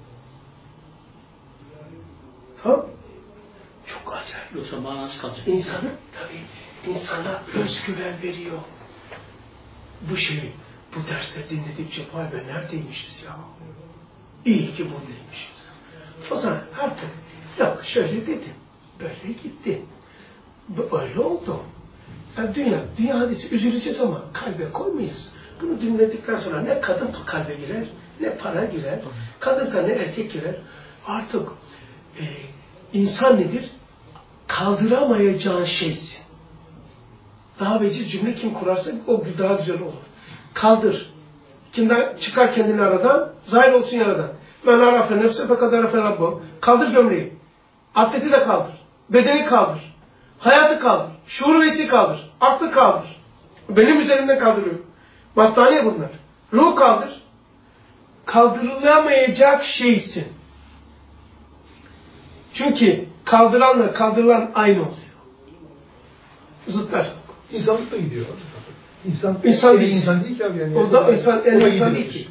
Speaker 1: Tamam. Çok acayip.
Speaker 4: Yoksa manası kalacak.
Speaker 1: İnsana özgüven veriyor. Bu dersleri dinledikçe vay be neredeymişiz ya. İyi ki buradaymışız. O zaman artık yok şöyle dedin, böyle gittin. Öyle oldu. Yani dünya hadisi üzüleceğiz ama kalbe koymayız. Bunu dinledikten sonra ne kadın kalbe girer, ne para girer, kadınsa ne erkek girer. Artık insan nedir? Kaldıramayacağın şeysin. Daha veciz cümle kim kurarsa o daha güzel olur. Kaldır. Kimden çıkar kendini aradan, zahir olsun yaradan. Men arafe nefse fekad arafe rabbu. Kaldır gömleği. Atleti de kaldır. Bedeni kaldır. Hayatı kaldır. Şuur ve hissi kaldır. Aklı kaldır. Benim üzerimden kaldırıyor. Battaniye bunlar. Ruh kaldır. Kaldırılamayacak şeysin. Çünkü kaldıranla kaldırılan aynı oluyor. Zıtlar.
Speaker 7: İnsanlık da gidiyor. İnsan değil ki abi yani.
Speaker 1: O da insan değil ki.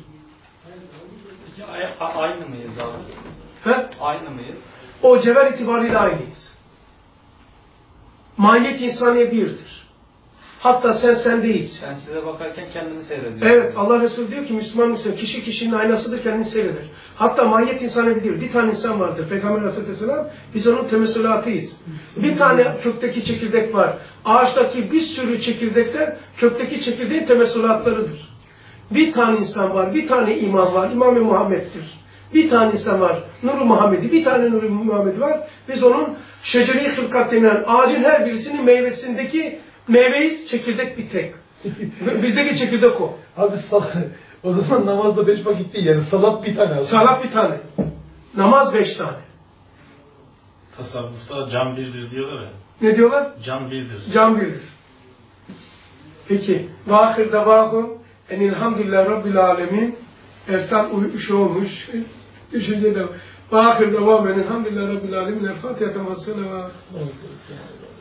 Speaker 6: Aynı mıyız abi?
Speaker 1: He?
Speaker 6: Aynı mıyız?
Speaker 1: O cevher itibariyle aynıyız. Mahiyet insaniye birdir. Hatta sen değilsin.
Speaker 6: Ben size bakarken kendimi seyrediyorum.
Speaker 1: Evet, Allah Resulü diyor ki Müslüman kişi kişinin aynasıdır, kendini seyreder. Hatta mahiyet insaniye bir. Bir tane insan vardır. Peygamber Aleyhisselam, biz onun temessülatıyız. Bir tane kökteki çekirdek var. Ağaçtaki bir sürü çekirdekler kökteki çekirdeğin temessülatlarıdır. Bir tane insan var, bir tane imam var, İmam-ı Muhammed'dir. Bir tane insan var, Nur-u Muhammed'i, bir tane Nur-u Muhammed'i var. Biz onun şeceri-i hılkat denilen ağacın her birisinin meyvesindeki meyveyi çekirdek bir tek. Bizdeki çekirdek o.
Speaker 7: Abi o zaman namazda 5 vakit değil yani salat bir tane.
Speaker 1: Salat bir tane. Namaz 5 tane.
Speaker 6: Tasavvufta can birdir diyorlar ya.
Speaker 1: Ne diyorlar?
Speaker 6: Can birdir.
Speaker 1: Can birdir. Peki. Ve ahir davahum enilhamdülillah rabbil alemin. Ersan uyumuş olmuş. Düşünce de. Ve ahir davahum enilhamdülillah rabbil alemin. El Fatiha temasıyla ve